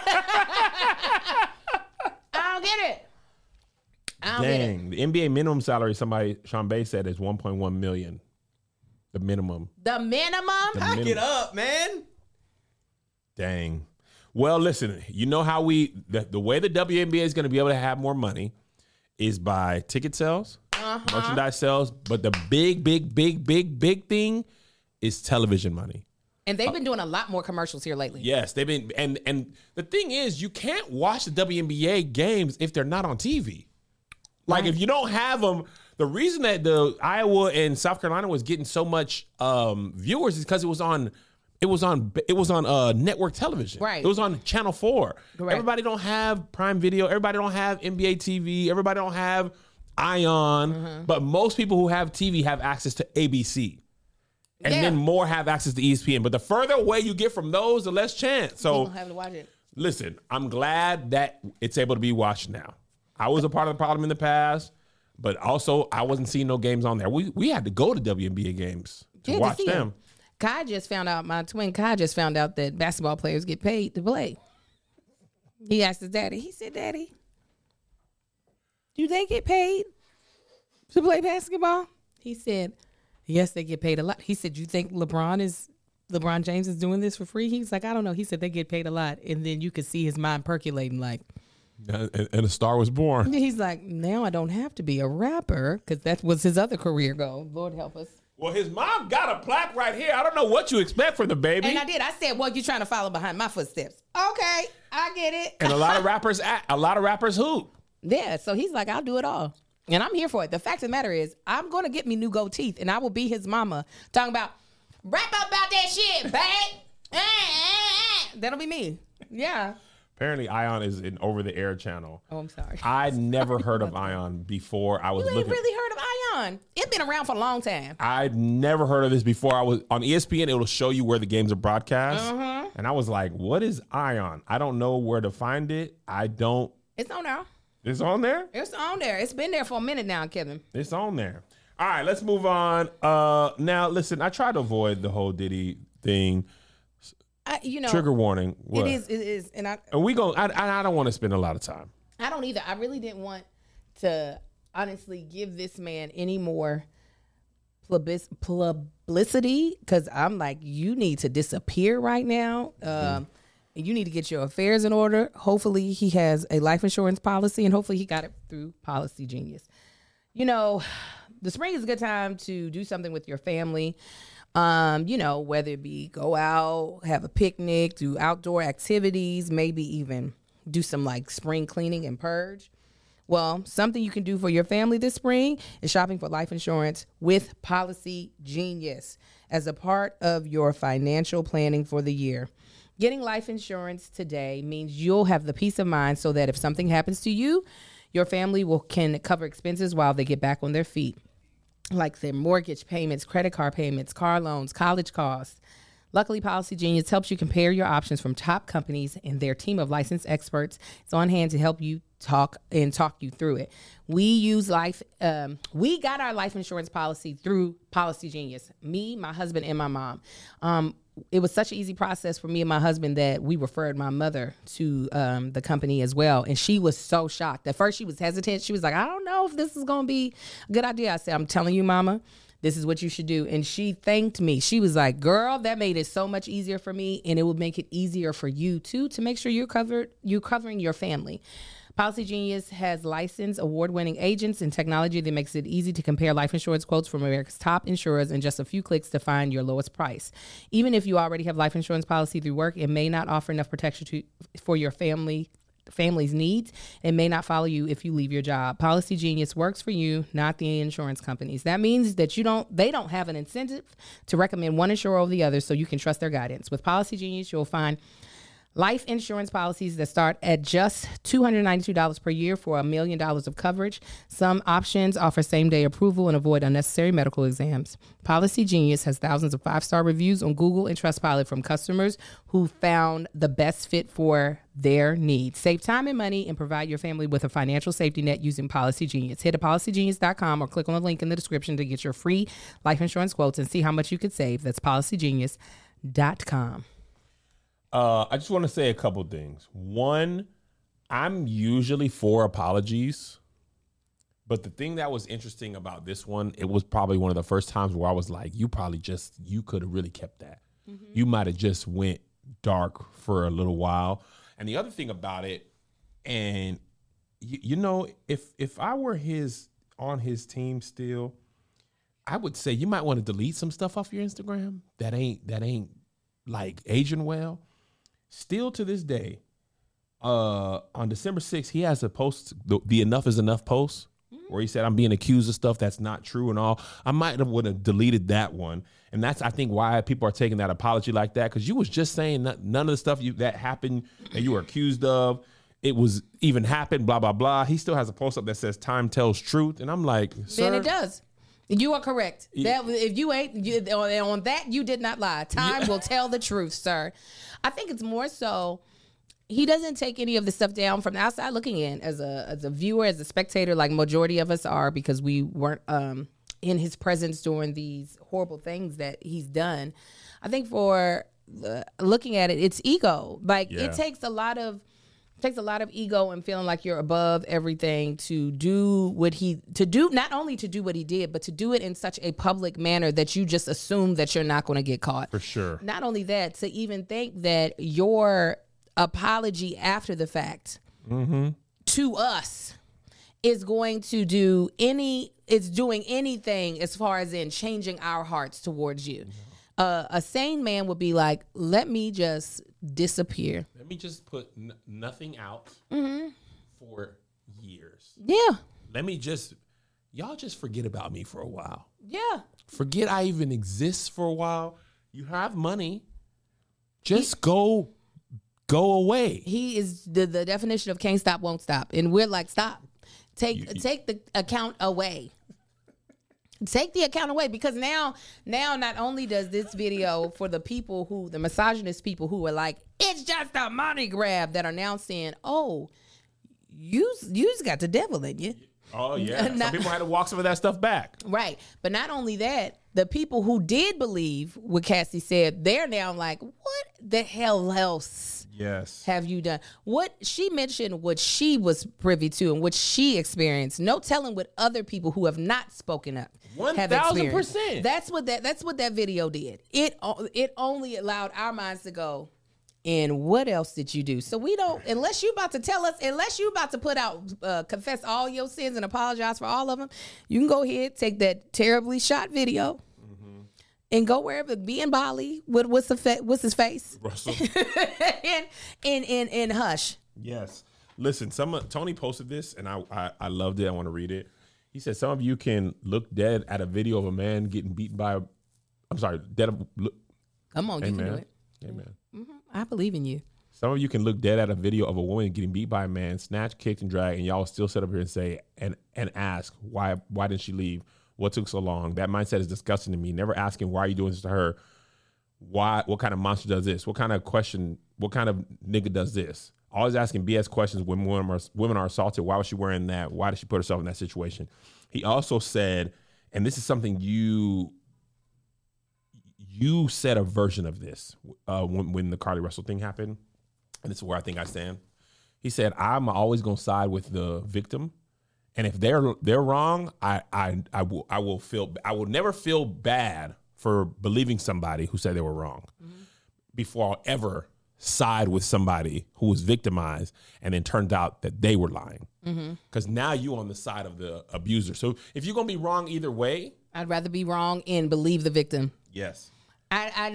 I don't get it.
Dang. The NBA minimum salary, Sean Bay said, is $1.1 million. The minimum.
The minimum?
Pack it up, man.
Dang. Well, listen, you know how the way the WNBA is going to be able to have more money is by ticket sales, merchandise sales, but the big thing is television money.
And they've been doing a lot more commercials here lately.
Yes, they've been, and the thing is, you can't watch the WNBA games if they're not on TV. Like if you don't have them, the reason that the Iowa and South Carolina was getting so much viewers is because it was on network television.
Right.
It was on Channel 4.
Correct.
Everybody don't have Prime Video. Everybody don't have NBA TV. Everybody don't have Ion. But most people who have TV have access to ABC. And then more have access to ESPN. But the further away you get from those, the less chance. So
People have to watch it.
listen, I'm glad that it's able to be watched now. I was a part of the problem in the past, but also I wasn't seeing no games on there. We had to go to WNBA games to watch them.
Kai just found out, my twin Kai just found out that basketball players get paid to play. He asked his daddy. He said, Daddy, do they get paid to play basketball? He said, yes, they get paid a lot. He said, you think LeBron James is doing this for free? He's like, I don't know. He said they get paid a lot. And then you could see his mind percolating like.
And a star was born.
He's like, now I don't have to be a rapper because that was his other career goal. Lord help us.
Well, his mom got a plaque right here. I don't know what you expect from the baby.
And I did. I said, well, you're trying to follow behind my footsteps. Okay, I get it.
And a lot of rappers hoop.
Yeah, so he's like, I'll do it all. And I'm here for it. The fact of the matter is, I'm going to get me new gold teeth, and I will be his mama talking about, rap about that shit, babe. That'll be me. Yeah.
Apparently, Ion is an over-the-air channel.
Oh, I'm sorry.
I never heard of Ion before. I was
You ain't
looking.
really heard of Ion. It's been around for a long time.
I'd never heard of this before. I was on ESPN. It'll show you where the games are broadcast, and I was like, "What is Ion?" I don't know where to find it.
It's on there.
It's on there.
It's on there. It's been there for a minute now, Kevin.
It's on there. All right, let's move on. Now, listen, I try to avoid the whole Diddy thing. Trigger warning. What?
It is, and I
don't want to spend a lot of time.
I don't either. I really didn't want to honestly give this man any more publicity because I'm like, you need to disappear right now. You need to get your affairs in order. Hopefully he has a life insurance policy and hopefully he got it through Policy Genius. The spring is a good time to do something with your family. Whether it be go out, have a picnic, do outdoor activities, maybe even do some like spring cleaning and purge. Well, something you can do for your family this spring is shopping for life insurance with Policy Genius as a part of your financial planning for the year. Getting life insurance today means you'll have the peace of mind so that if something happens to you, your family can cover expenses while they get back on their feet, like their mortgage payments, credit card payments, car loans, college costs. Luckily, Policy Genius helps you compare your options from top companies, and their team of licensed experts is on hand to help you talk you through it. We got our life insurance policy through Policy Genius. Me, my husband, and my mom. It was such an easy process for me and my husband that we referred my mother to the company as well. And she was so shocked. At first, she was hesitant. She was like, I don't know if this is going to be a good idea. I said, I'm telling you, Mama, this is what you should do. And she thanked me. She was like, girl, that made it so much easier for me. And it would make it easier for you, too, to make sure you're covering your family. Policy Genius has licensed, award-winning agents and technology that makes it easy to compare life insurance quotes from America's top insurers in just a few clicks to find your lowest price. Even if you already have life insurance policy through work, it may not offer enough protection for your family's needs. It may not follow you if you leave your job. Policy Genius works for you, not the insurance companies. That means that they don't have an incentive to recommend one insurer over the other, so you can trust their guidance. With Policy Genius, you'll find life insurance policies that start at just $292 per year for $1 million of coverage. Some options offer same-day approval and avoid unnecessary medical exams. Policy Genius has thousands of 5-star reviews on Google and Trustpilot from customers who found the best fit for their needs. Save time and money and provide your family with a financial safety net using Policy Genius. Head to policygenius.com or click on the link in the description to get your free life insurance quotes and see how much you could save. That's policygenius.com.
I just want to say a couple things. One, I'm usually for apologies, but the thing that was interesting about this one, it was probably one of the first times where I was like, you could have really kept that. Mm-hmm. You might have just went dark for a little while. And the other thing about it, and you know, if I were on his team still, I would say you might want to delete some stuff off your Instagram that ain't like aging well. Still to this day, on December 6th, he has a post, the Enough is Enough post, where he said, I'm being accused of stuff that's not true and all. I might have would have deleted that one. And that's, I think, why people are taking that apology like that, because you was just saying none of the stuff that happened that you were accused of, it was even happened, blah, blah, blah. He still has a post up that says time tells truth. And I'm like, sir.
And it does. You are correct. That if you ain't on that, you did not lie. Time will tell the truth, sir. I think it's more so he doesn't take any of the stuff down from the outside looking in as a viewer, as a spectator, like majority of us are, because we weren't in his presence during these horrible things that he's done. I think for looking at it, it's ego. Like it takes a lot of ego and feeling like you're above everything to do not only to do what he did, but to do it in such a public manner that you just assume that you're not going to get caught. For sure. Not only that, to even think that your apology after the fact to us is going to doing anything as far as in changing our hearts towards you. A sane man would be like, let me just disappear.
Let me just put nothing out for years.
Yeah.
Let me y'all just forget about me for a while.
Yeah.
Forget I even exist for a while. You have money. Just go away.
He is the definition of can't stop, won't stop. And we're like, stop. Take the account away. Take the account away, because now not only does this video for the people the misogynist people who are like, it's just a money grab, that are now saying, oh, you's got the devil in you.
Oh, yeah. Some people had to walk some of that stuff back.
Right. But not only that, the people who did believe what Cassie said, they're now like, what the hell else have you done? What she mentioned, what she was privy to and what she experienced. No telling what other people who have not spoken up have experienced.
1,000%.
That's what that video did. It only allowed our minds to go, and what else did you do? So we don't, unless you about to tell us, unless you about to put out, confess all your sins and apologize for all of them, you can go ahead, take that terribly shot video and go wherever, be in Bali with what's his face?
Russell.
and hush.
Yes. Listen, Tony posted this and I loved it. I want to read it. He said, some of you can look dead at a video of a man getting beaten by
Come on, you can do it.
Amen.
I believe in you.
Some of you can look dead at a video of a woman getting beat by a man, snatched, kicked, and dragged, and y'all still sit up here and say and ask why didn't she leave? What took so long? That mindset is disgusting to me. Never asking why are you doing this to her what kind of monster does this? What kind of nigga does this? Always asking BS questions when women are assaulted. Why was she wearing that? Why did she put herself in that situation? He also said, and this is something you said a version of this when the Carly Russell thing happened, and this is where I think I stand. He said, I'm always going to side with the victim. And if they're wrong, I will never feel bad for believing somebody who said they were wrong before I'll ever side with somebody who was victimized and then turned out that they were lying. Because now you're on the side of the abuser. So if you're going to be wrong either way.
I'd rather be wrong and believe the victim.
Yes.
I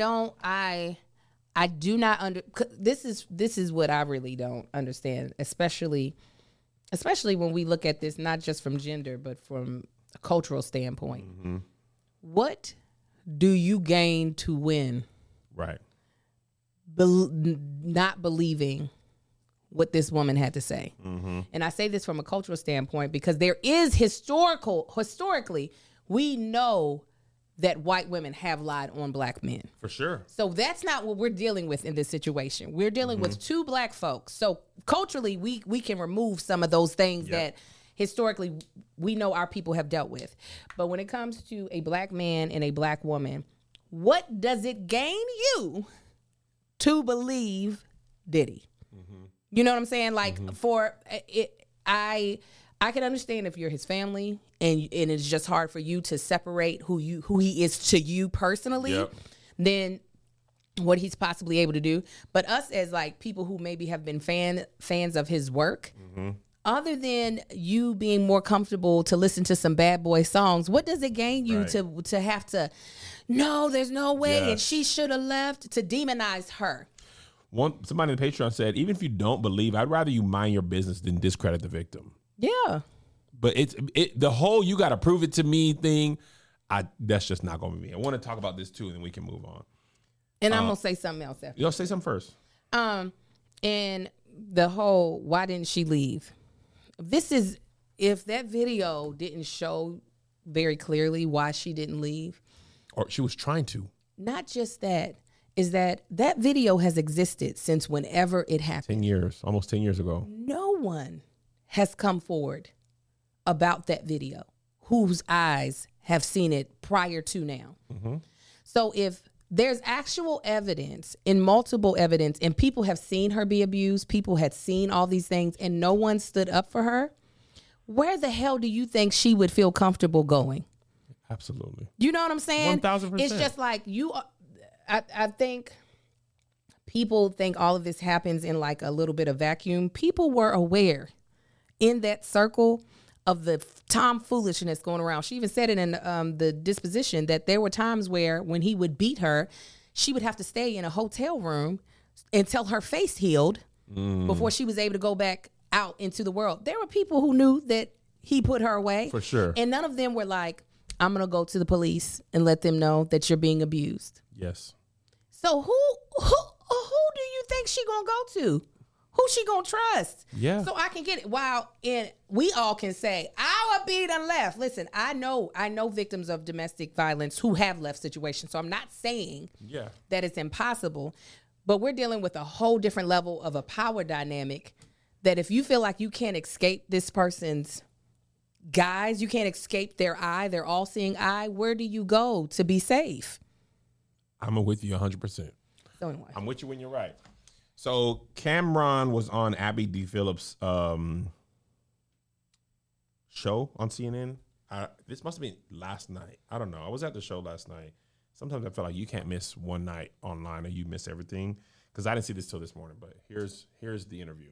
do not this is what I really don't understand, especially when we look at this not just from gender but from a cultural standpoint. What do you gain to win?
Right.
Not believing what this woman had to say. And I say this from a cultural standpoint because there is historically, we know that white women have lied on black men.
For sure.
So that's not what we're dealing with in this situation. We're dealing with two black folks. So culturally, we can remove some of those things that historically we know our people have dealt with. But when it comes to a black man and a black woman, what does it gain you to believe Diddy? You know what I'm saying? Like for it, I can understand if you're his family and it's just hard for you to separate who he is to you personally, then what he's possibly able to do. But us as like people who maybe have been fans of his work, other than you being more comfortable to listen to some Bad Boy songs, what does it gain you to have to, no, there's no way and she should have left, to demonize her?
Somebody in the Patreon said, even if you don't believe, I'd rather you mind your business than discredit the victim.
Yeah.
But the whole you got to prove it to me thing, that's just not going to be me. I want to talk about this too, and then we can move on.
And I'm going to say something else after.
You'll say something first.
And the whole, why didn't she leave? If that video didn't show very clearly why she didn't leave.
Or she was trying to.
Not just that. Is that video has existed since whenever it happened.
10 years, almost 10 years ago.
No one has come forward about that video whose eyes have seen it prior to now. So if there's actual evidence and multiple evidence and people have seen her be abused, people had seen all these things and no one stood up for her, where the hell do you think she would feel comfortable going?
Absolutely.
You know what I'm saying?
1,000%.
It's just like I think people think all of this happens in like a little bit of vacuum. People were aware in that circle of the tomfoolishness going around. She even said it in the disposition that there were times where when he would beat her, she would have to stay in a hotel room until her face healed before she was able to go back out into the world. There were people who knew that he put her away.
For sure.
And none of them were like, I'm going to go to the police and let them know that you're being abused.
Yes.
So who do you think she gonna go to? Who she gonna trust?
Yeah.
So I can get it. And we all can say, our B done left. Listen, I know victims of domestic violence who have left situations. So I'm not saying that it's impossible, but we're dealing with a whole different level of a power dynamic that if you feel like you can't escape this person's guise, you can't escape their eye, their all-seeing eye, where do you go to be safe?
I'm with you 100%.
So anyway.
I'm with you when you're right. So Cameron was on Abby D. Phillips' show on CNN. This must have been last night. I don't know. I was at the show last night. Sometimes I feel like you can't miss one night online or you miss everything, because I didn't see this till this morning. But here's the interview.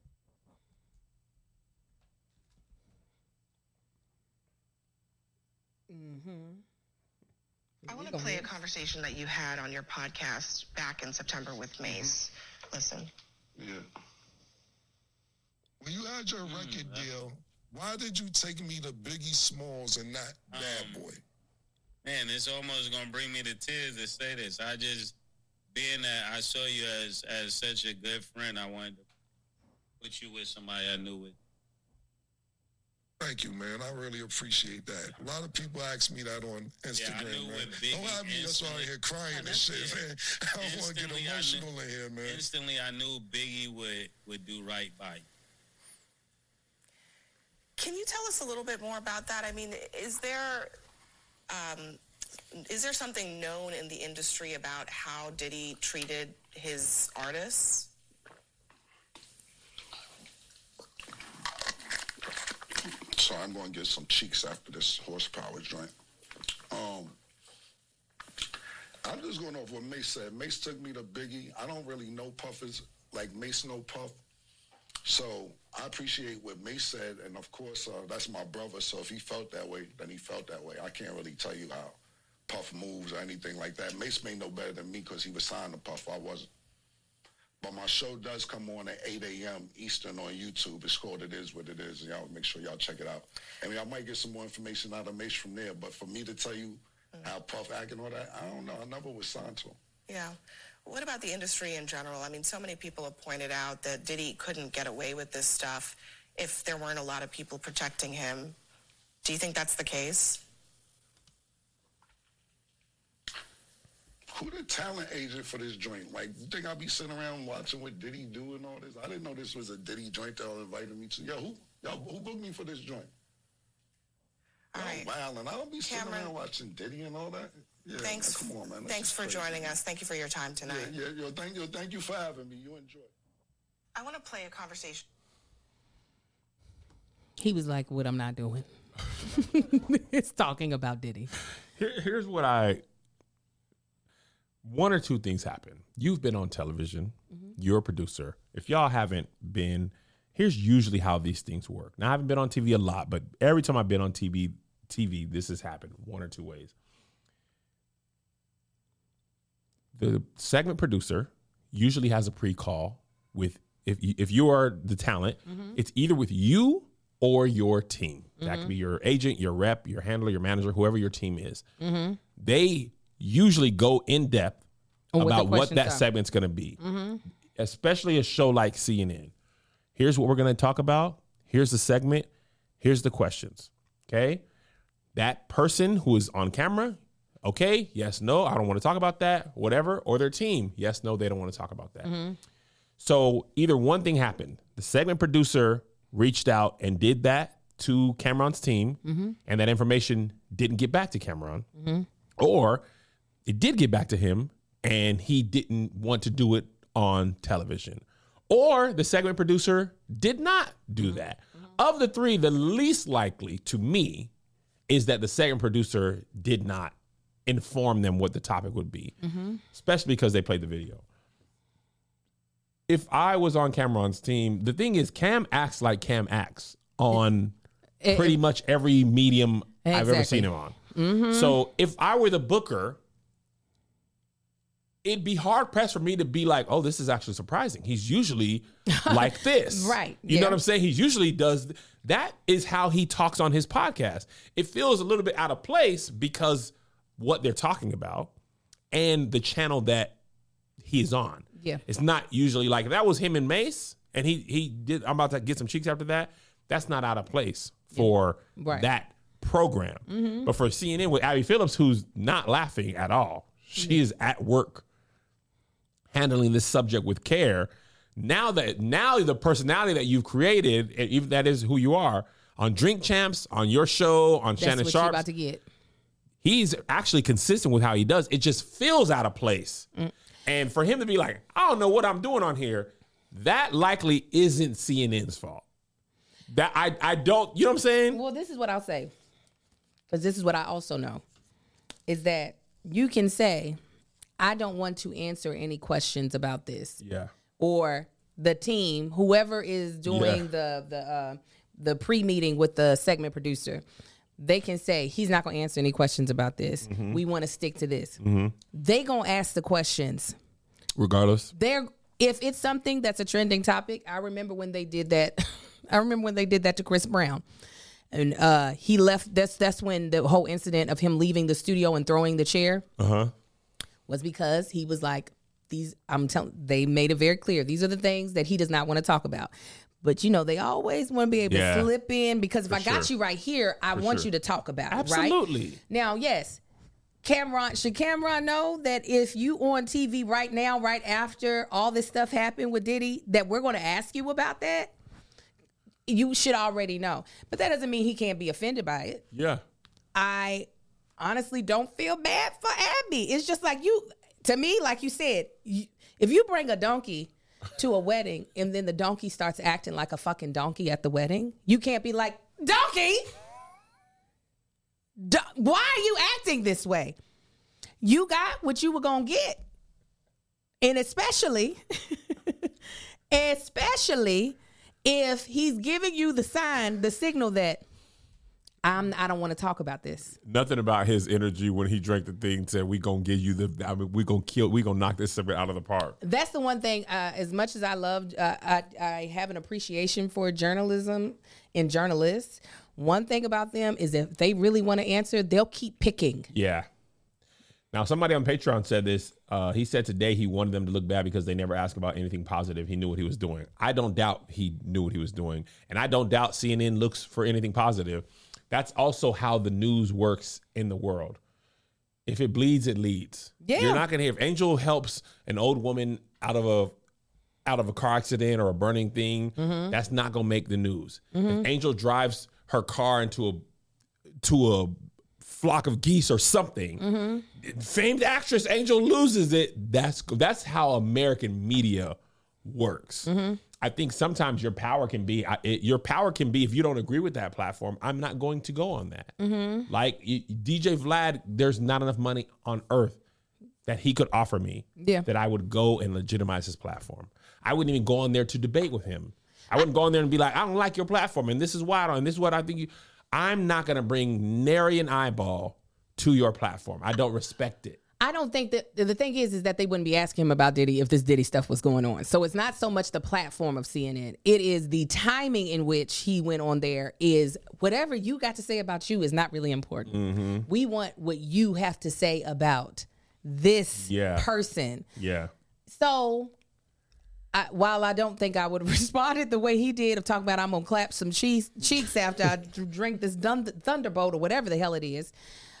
I want to play a conversation that you had on your podcast back in September with Mace. Listen.
Yeah. When you had your record deal, why did you take me to Biggie Smalls and not Bad Boy?
Man, it's almost going to bring me to tears to say this. I just, being that I saw you as such a good friend, I wanted to put you with somebody I knew with.
Thank you, man. I really appreciate that. A lot of people ask me that on Instagram, man. Don't have me just out here crying and shit, man. I don't want to get emotional in here, man.
Instantly, I knew Biggie would do right by you.
Can you tell us a little bit more about that? I mean, is there something known in the industry about how Diddy treated his artists?
So I'm going to get some cheeks after this horsepower joint. I'm just going off what Mace said. Mace took me to Biggie. I don't really know Puffers like Mace know Puff. So I appreciate what Mace said, and of course, that's my brother, so if he felt that way, then he felt that way. I can't really tell you how Puff moves or anything like that. Mace may know better than me because he was signed to Puff. I wasn't. But my show does come on at 8 a.m. Eastern on YouTube. It's called It Is What It Is. Y'all make sure y'all check it out. I mean, I might get some more information out of Mace from there, but for me to tell you how Puff act and all that, I don't know. I never was signed to him.
Yeah. What about the industry in general? I mean, so many people have pointed out that Diddy couldn't get away with this stuff if there weren't a lot of people protecting him. Do you think that's the case?
Who the talent agent for this joint? Like, you think I'll be sitting around watching what Diddy do and all this? I didn't know this was a Diddy joint y'all invited me to. Who booked me for this joint?
All right.
Wow, and I don't be sitting around watching Diddy and all that. Yeah,
thanks.
Man, come on, man.
Thanks for joining us. Thank you for your time tonight.
Yeah. Thank you for having me. You enjoy.
I want to play a conversation.
He was like, "What I'm not doing." It's talking about Diddy.
Here's what one or two things happen. You've been on television. Mm-hmm. You're a producer. If y'all haven't been, here's usually how these things work. Now, I haven't been on TV a lot, but every time I've been on TV, this has happened one or two ways. The segment producer usually has a pre-call with, if you are the talent, mm-hmm. it's either with you or your team. Mm-hmm. That could be your agent, your rep, your handler, your manager, whoever your team is. Mm-hmm. They usually go in depth about what that segment's going to be, mm-hmm. especially a show like CNN. Here's what we're going to talk about. Here's the segment. Here's the questions. Okay. That person who is on camera, okay, yes, no, I don't want to talk about that, whatever. Or their team, yes, no, they don't want to talk about that. Mm-hmm. So either one thing happened. The segment producer reached out and did that to Cameron's team, mm-hmm. and that information didn't get back to Cameron. Mm-hmm. Or it did get back to him, and he didn't want to do it on television. Or the segment producer did not do that. Mm-hmm. Of the three, the least likely to me is that the segment producer did not inform them what the topic would be, mm-hmm. especially because they played the video. If I was on Cameron's team, the thing is, Cam acts like Cam acts on pretty much every medium I've ever seen him on. Mm-hmm. So if I were the booker, it'd be hard pressed for me to be like, oh, this is actually surprising. He's usually like this.
Right.
You know what I'm saying? He usually does. That is how he talks on his podcast. It feels a little bit out of place because what they're talking about and the channel that he's on.
Yeah.
It's not usually like, if that was him and Mace and he did, I'm about to get some cheeks after that. That's not out of place for that program. Mm-hmm. But for CNN with Abby Phillips, who's not laughing at all, she is at work handling this subject with care. Now the personality that you've created, and even that is who you are, on Drink Champs, on your show, on Shannon Sharp,
you're about to get.
He's actually consistent with how he does. It just feels out of place. Mm. And for him to be like, I don't know what I'm doing on here, that likely isn't CNN's fault. That I don't, you know what I'm saying?
Well, this is what I'll say, because this is what I also know, is that you can say, I don't want to answer any questions about this.
Yeah.
Or the team, whoever is doing the pre-meeting with the segment producer, they can say, he's not going to answer any questions about this. Mm-hmm. We want to stick to this. Mm-hmm. They going to ask the questions.
Regardless.
If it's something that's a trending topic, I remember when they did that. I remember when they did that to Chris Brown. And he left. That's when the whole incident of him leaving the studio and throwing the chair was because he was like, they made it very clear. These are the things that he does not want to talk about. But, they always want to be able to slip in because if I got you right here, I want you to talk about it, right?
Absolutely.
Now, yes, should Cameron know that if you on TV right now, right after all this stuff happened with Diddy, that we're going to ask you about that? You should already know. But that doesn't mean he can't be offended by it.
Yeah.
I honestly don't feel bad for Abby. It's just like to me, like you said, if you bring a donkey to a wedding and then the donkey starts acting like a fucking donkey at the wedding, you can't be like, donkey, why are you acting this way? You got what you were going to get. And especially if he's giving you the signal that I don't want to talk about this.
Nothing about his energy when he drank the thing said, we going to give you we going to knock this segment out of the park.
That's the one thing, as much as I loved, I have an appreciation for journalism and journalists. One thing about them is if they really want to answer, they'll keep picking.
Yeah. Now, somebody on Patreon said this. He said today he wanted them to look bad because they never asked about anything positive. He knew what he was doing. I don't doubt he knew what he was doing. And I don't doubt CNN looks for anything positive. That's also how the news works in the world. If it bleeds, it leads.
Yeah.
You're not going to hear if Angel helps an old woman out of a car accident or a burning thing, that's not going to make the news. If Angel drives her car into a flock of geese or something, famed actress Angel loses it. That's how American media works. I think sometimes your power can be if you don't agree with that platform, I'm not going to go on that. Like DJ Vlad, there's not enough money on earth that he could offer me that I would go and legitimize his platform. I wouldn't even go on there to debate with him. I wouldn't go on there and be like, I don't like your platform and this is why I don't, and this is what I think I'm not going to bring nary an eyeball to your platform. I don't respect it.
I don't think that the thing is that they wouldn't be asking him about Diddy if this Diddy stuff was going on. So it's not so much the platform of CNN. It is the timing in which he went on there is whatever you got to say about you is not really important. We want what you have to say about this person.
Yeah.
So while I don't think I would have responded the way he did of talking about I'm going to clap some cheeks after I drink this Thunderbolt or whatever the hell it is,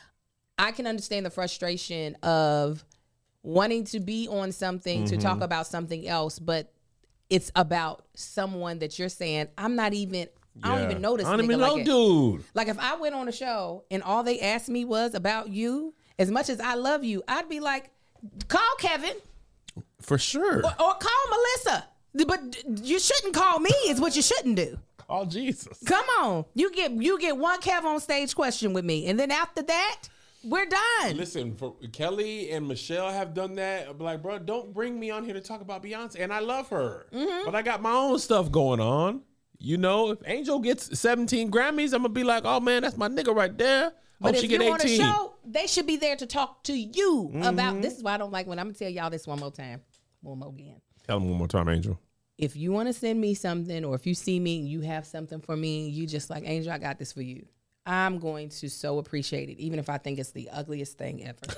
I can understand the frustration of wanting to be on something to talk about something else, but it's about someone that you're saying, I don't even know this nigga. I don't even know,
dude.
Like if I went on a show and all they asked me was about you, as much as I love you, I'd be like, call Kevin.
For sure.
Or call Melissa. But you shouldn't call me is what you shouldn't do.
Call Jesus.
Come on. You get one Kev on stage question with me. And then after that, we're done.
Listen, Kelly and Michelle have done that. I'm like, bro, don't bring me on here to talk about Beyonce. And I love her. But I got my own stuff going on. If Angel gets 17 Grammys, I'm going to be like, oh, man, that's my nigga right there.
But
if
she get 18. On a show, they should be there to talk to you about. This is why I don't like when I'm going to tell y'all this one more time. One more again.
Tell them one more time, Angel.
If you want to send me something or if you see me and you have something for me, you just like, Angel, I got this for you. I'm going to so appreciate it, even if I think it's the ugliest thing ever.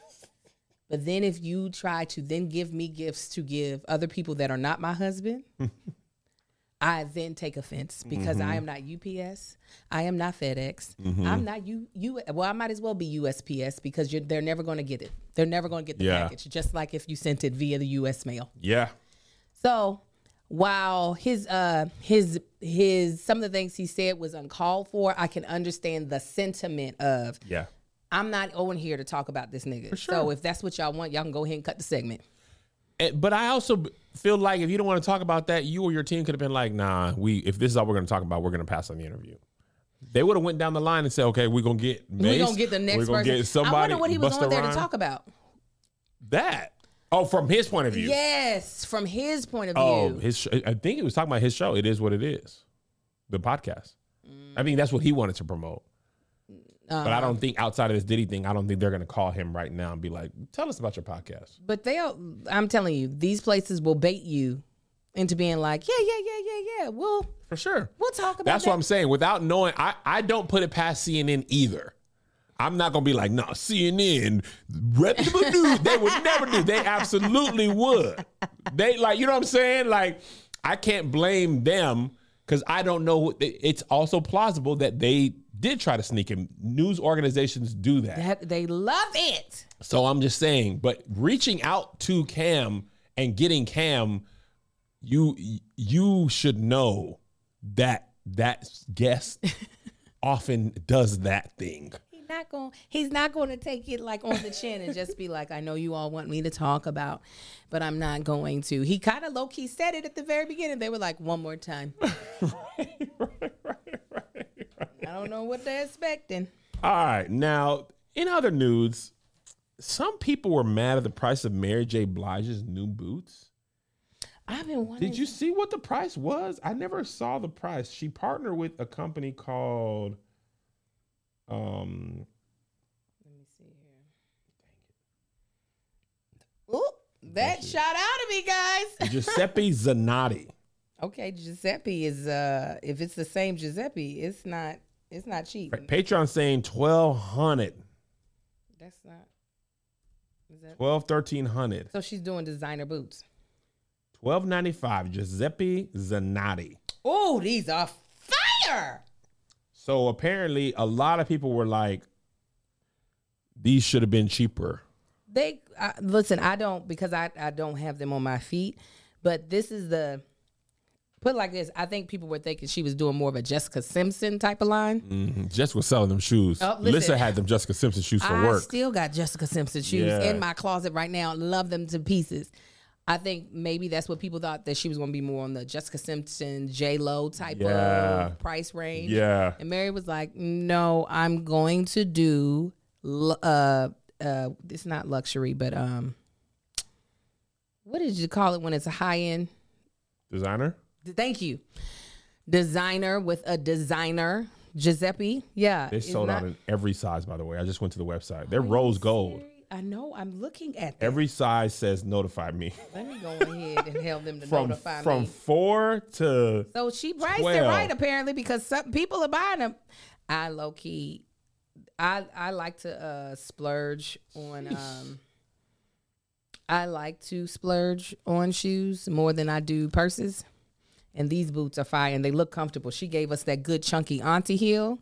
But then if you try to then give me gifts to give other people that are not my husband, I then take offense because I am not UPS. I am not FedEx. I'm not well, I might as well be USPS because they're never going to get it. They're never going to get the package, just like if you sent it via the U.S. mail.
Yeah.
So while his some of the things he said was uncalled for, I can understand the sentiment of I'm not on here to talk about this nigga. Sure. So if that's what y'all want, y'all can go ahead and cut the segment.
But I also feel like if you don't want to talk about that, you or your team could have been like, nah, if this is all we're going to talk about, we're going to pass on the interview. They would have went down the line and said, okay, we're going to get Mace.
We're going to get the next person.
Get somebody,
I wonder what he was on there to talk about.
That. Oh, from his point of view.
Yes, from his point of view.
I think he was talking about his show. It is what it is. The podcast. I think that's what he wanted to promote. But I don't think outside of this Diddy thing, I don't think they're going to call him right now and be like, tell us about your podcast.
But I'm telling you, these places will bait you into being like, yeah. Well,
for sure.
We'll talk about
That's what I'm saying. Without knowing, I don't put it past CNN either. I'm not going to be like, no, CNN, reputable news. They would never do. They absolutely would. They you know what I'm saying? Like, I can't blame them because I don't know. It's also plausible that they did try to sneak him. News organizations do that.
They love it.
So I'm just saying, but reaching out to Cam and getting Cam, you should know that guest often does that thing.
He's not going to take it like on the chin and just be like, I know you all want me to talk about, but I'm not going to. He kind of low-key said it at the very beginning. They were like, one more time. Right. I don't know what they're expecting.
All right. Now, in other news, some people were mad at the price of Mary J. Blige's new boots.
I've been wondering.
Did you see what the price was? I never saw the price. She partnered with a company called let me
see here. Ooh, that shot out of me, guys.
Giuseppe Zanotti.
Okay, Giuseppe is if it's the same Giuseppe, it's not cheap.
Patreon saying $1,200.
That's not. Is that
$1,300.
So she's doing designer boots.
$1,295. Giuseppe Zanotti.
Oh, these are fire.
So apparently a lot of people were like, these should have been cheaper.
Listen, I don't, because I don't have them on my feet, but this is put it like this. I think people were thinking she was doing more of a Jessica Simpson type of line.
Mm-hmm. Jess was selling them shoes. Lisa had them Jessica Simpson shoes for work.
I still got Jessica Simpson shoes in my closet right now. Love them to pieces. I think maybe that's what people thought, that she was going to be more on the Jessica Simpson, J-Lo type of price range. Yeah. And Mary was like, no, I'm going to do, it's not luxury, but what did you call it when it's a high-end?
Designer?
Thank you. Designer with a designer. Giuseppe. Yeah.
They sold out in every size, by the way. I just went to the website. They're rose gold.
I know. I'm looking at that.
Every size says notify me.
Let me go ahead and tell them to notify me.
From 4 to
So she priced 12. It right, apparently, because some people are buying them. I low-key, I like to splurge on, I like to splurge on shoes more than I do purses. And these boots are fire, and they look comfortable. She gave us that good chunky auntie heel.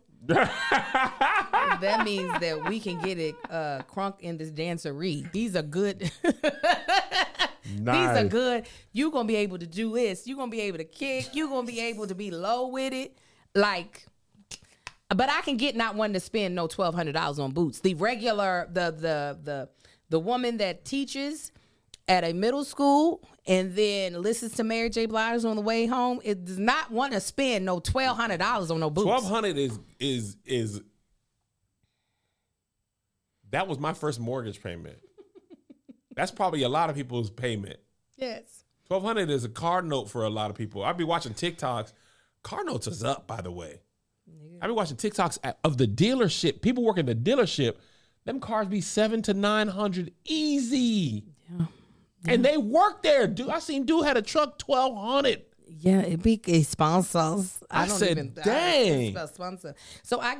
That means that we can get it crunk in this dancery. These are good. Nice. These are good. You're going to be able to do this. You're going to be able to kick. You're going to be able to be low with it. Like, but I can get not one to spend no $1,200 on boots. The regular, the woman that teaches at a middle school and then listens to Mary J. Blige on the way home, it does not want to spend no $1,200 on no boots.
$1,200 is that was my first mortgage payment. That's probably a lot of people's payment.
Yes.
$1,200 is a car note for a lot of people. I'd be watching TikToks. Car notes is up, by the way. I've been watching TikToks of the dealership. People working the dealership. Them cars be $700 to $900 easy. Yeah. And they work there. Dude, I seen dude had a truck $1,200.
Yeah, it be sponsors.
I said, dang.
Sponsor. So I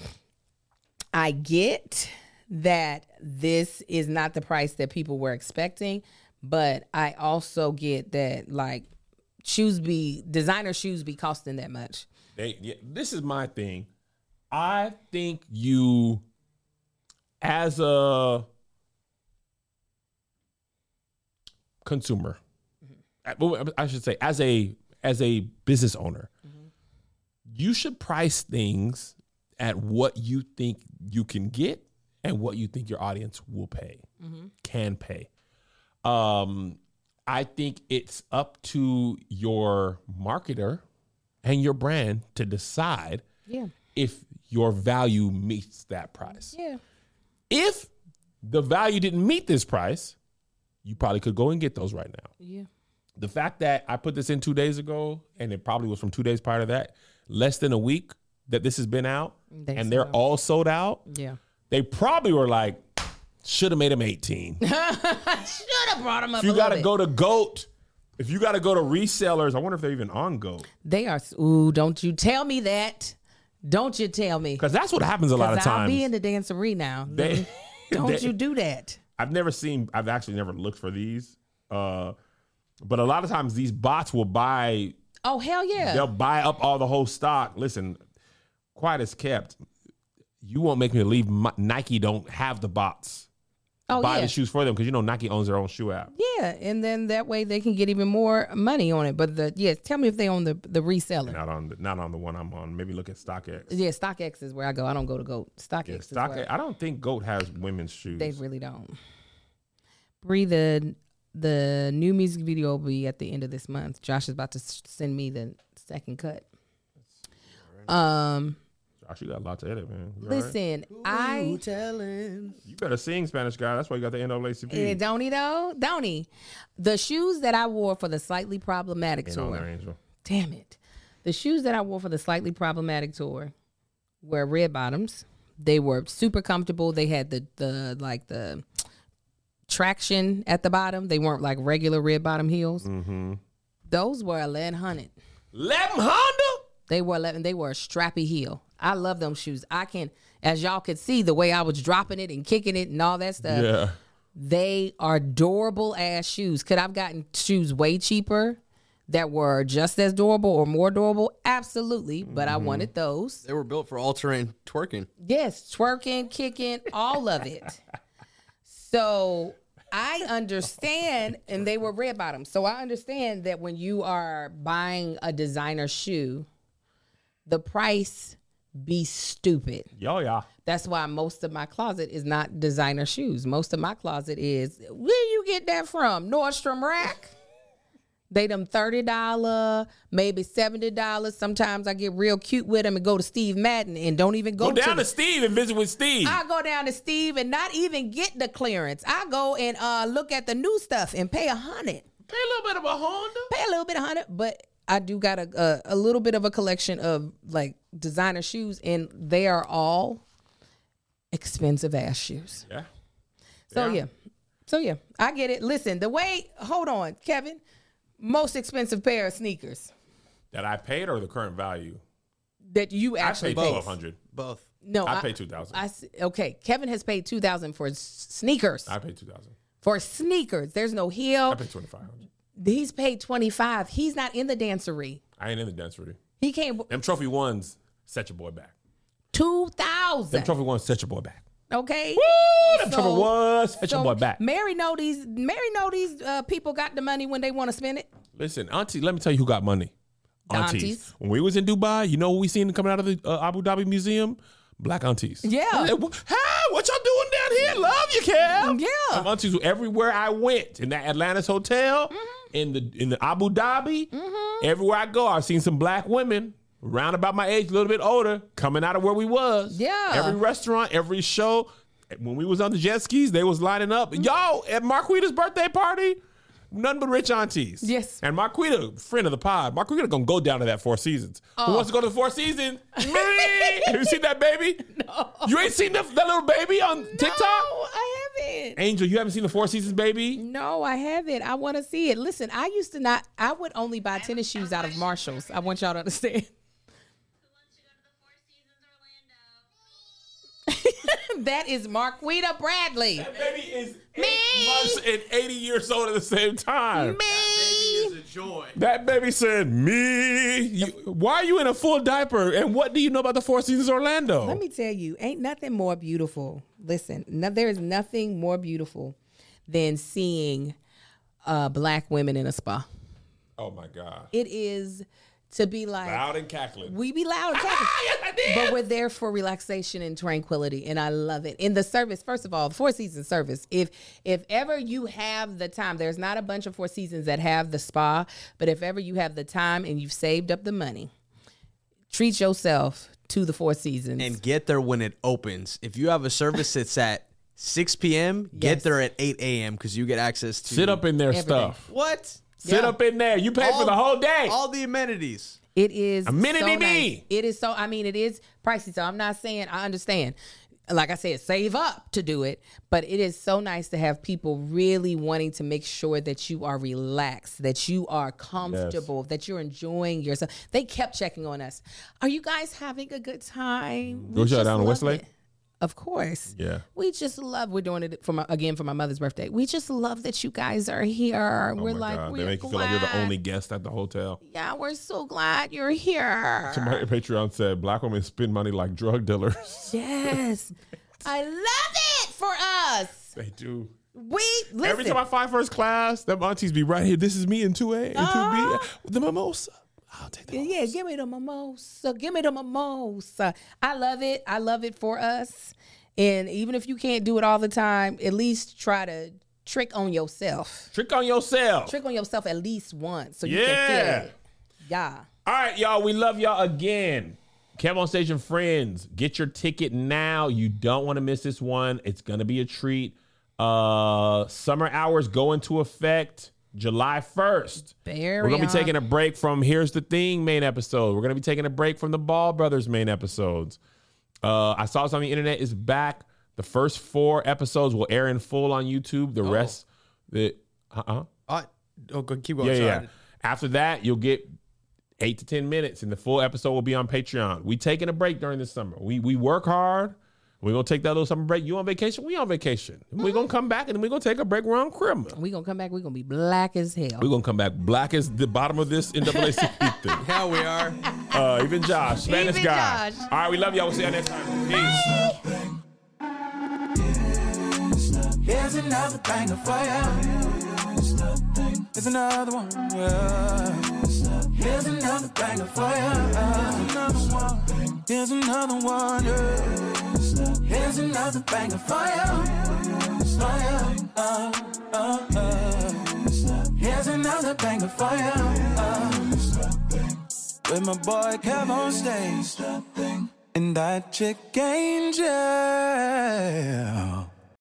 get that this is not the price that people were expecting, but I also get that like designer shoes be costing that much.
This is my thing. I think you, as a consumer, I should say, as a business owner, you should price things at what you think you can get and what you think your audience will pay, can pay. I think it's up to your marketer and your brand to decide if your value meets that price. Yeah. If the value didn't meet this price, you probably could go and get those right now. Yeah. The fact that I put this in 2 days ago, and it probably was from 2 days prior to that, less than a week that this has been out, and they're all sold out. Yeah. They probably were like, should have made them 18.
Should have brought them up.
If you got to go to GOAT, if you got to go to resellers, I wonder if they're even on GOAT.
They are. Ooh, don't you tell me that. Don't you tell me.
Because that's what happens a lot of times.
I'll be in the dancery now. Don't you do that.
I've actually never looked for these. But a lot of times these bots will buy.
Oh, hell yeah.
They'll buy up all the whole stock. Listen, quiet as kept. You won't make me believe Nike don't have the bots. Buy the shoes for them because Nike owns their own shoe app.
Yeah, and then that way they can get even more money on it. But tell me if they own the reseller.
Not on the one I'm on. Maybe look at StockX.
Yeah, StockX is where I go. I don't go to GOAT. StockX is where
I don't think GOAT has women's shoes.
They really don't. Bree, the new music video will be at the end of this month. Josh is about to send me the second cut.
Josh, you got a lot to edit, man.
Listen,
right?
You better sing, Spanish guy. That's why you got the NAACP.
Don't he though? Don't he? The shoes that I wore for the Slightly Problematic tour.
There, Angel.
Damn it. The shoes that I wore for the Slightly Problematic tour were red bottoms. They were super comfortable. They had the traction at the bottom. They weren't like regular red bottom heels. Mm-hmm. Those were 1,100.
1,100?
They were 11. They were a strappy heel. I love them shoes. I can, as y'all could see, the way I was dropping it and kicking it and all that stuff.
Yeah.
They are durable ass shoes. Could I've gotten shoes way cheaper that were just as durable or more durable? Absolutely. But I wanted those.
They were built for all-terrain twerking.
Yes, twerking, kicking, all of it. So I understand, and they were red bottoms. So I understand that when you are buying a designer shoe, the price be stupid.
Yeah.
That's why most of my closet is not designer shoes. Most of my closet is, where you get that from? Nordstrom Rack? They them $30, maybe $70. Sometimes I get real cute with them and go to Steve Madden and don't even go
down to Steve and visit with Steve.
I go down to Steve and not even get the clearance. I go and look at the new stuff and pay $100.
Pay a little bit of a Honda.
Pay a little bit of $100, but I do got a little bit of a collection of like designer shoes, and they are all expensive ass shoes.
Yeah.
So yeah, I get it. Listen, hold on, Kevin. Most expensive pair of sneakers
that I paid or the current value
that you actually
paid? $1,200.
Both.
No,
I paid $2,000.
Okay, Kevin has paid $2,000 for sneakers.
I paid $2,000
for sneakers. There's no heel.
I paid $2,500.
He's paid $25,000. He's not in the dancery.
I ain't in the dancery.
He can't.
Them trophy ones set your boy back.
$2,000.
Them trophy ones set your boy back.
Okay.
Woo! Them trophy ones set your boy back.
Mary know these people got the money when they want to spend it.
Listen, Auntie, let me tell you who got money.
Aunties.
When we was in Dubai, you know who we seen coming out of the Abu Dhabi Museum? Black aunties.
Yeah.
Hey, what y'all doing down here? Love you, Cam.
Yeah.
Aunties everywhere I went. In that Atlantis hotel, in the Abu Dhabi, everywhere I go, I've seen some black women around about my age, a little bit older, coming out of where we was.
Yeah.
Every restaurant, every show. When we was on the jet skis, they was lining up. Yo, at Marquita's birthday party, nothing but rich aunties.
Yes.
And Marquita, friend of the pod, Marquita gonna go down to that Four Seasons. Who wants to go to the Four Seasons? Me! Have you seen that baby?
No.
You ain't seen that little baby on TikTok?
No, I haven't.
Angel, you haven't seen the Four Seasons baby?
No, I haven't. I want to see it. Listen, I would only buy tennis shoes out of Marshalls. I want y'all to understand. That is Marquita Bradley.
That baby is 8 months and 80 years old at the same time.
Me.
That baby is a joy.
That baby said, me. Why are you in a full diaper? And what do you know about the Four Seasons Orlando?
Let me tell you, ain't nothing more beautiful. Listen, there is nothing more beautiful than seeing black women in a spa.
Oh, my God.
It is to be like
loud and cackling.
We be loud and cackling.
Yes, I did.
But we're there for relaxation and tranquility, and I love it. In the service, first of all, the Four Seasons service. If ever you have the time, there's not a bunch of Four Seasons that have the spa, but if ever you have the time and you've saved up the money, treat yourself to the Four Seasons.
And get there when it opens. If you have a service that's at 6 p.m., get there at 8 a.m. because you get access to...
Sit up in their stuff.
What?
Sit up in there. You pay for the whole day.
All the amenities.
It is
amenity
so
me.
Nice. It is so. I mean, it is pricey. So I'm not saying I understand. Like I said, save up to do it. But it is so nice to have people really wanting to make sure that you are relaxed, that you are comfortable, that you're enjoying yourself. They kept checking on us. Are you guys having a good time?
Go shut down in Westlake.
Of course.
Yeah.
We just love, we're doing it for my mother's birthday. We just love that you guys are here.
Oh
we're
my
like,
God.
we're
They make you feel like you're the only guest at the hotel.
Yeah, we're so glad you're here.
Somebody at Patreon said black women spend money like drug dealers.
Yes. I love it for us.
They do.
Listen.
Every time I fly first class, them aunties be right here. This is me in 2A and 2B. The mimosa. I'll take the mimosa.
Yeah, give me the mimosa. Give me the mimosa. I love it. I love it for us. And even if you can't do it all the time, at least try to trick on yourself.
Trick on yourself.
Trick on yourself at least once so you can feel it. Yeah.
All right, y'all. We love y'all again. Kev on Stage and Friends. Get your ticket now. You don't want to miss this one. It's going to be a treat. Summer hours go into effect July 1st. We're going to be taking a break from Here's the Thing main episode. We're going to be taking a break from the Ball Brothers main episodes. I saw this on the internet. It's back. The first 4 episodes will air in full on YouTube. The rest, keep
going.
Yeah. After that, you'll get 8 to 10 minutes, and the full episode will be on Patreon. We taking a break during the summer. We work hard. We're going to take that little summer break. You on vacation? We on vacation. We're going to come back, and then we're going to take a break around Christmas.
We're going to come back. We're going to be black as hell.
We're going to come back black as the bottom of this NAACP thing.
Hell, we are.
Even Josh, Spanish guy.
Josh.
All right, we love y'all. We'll see you next time. Peace.
Here's another banger for you. Here's another one. Here's another banger for you. Here's another one. Here's another banger for you. Here's another banger for you. With my boy Kev on stage and that chick Angel.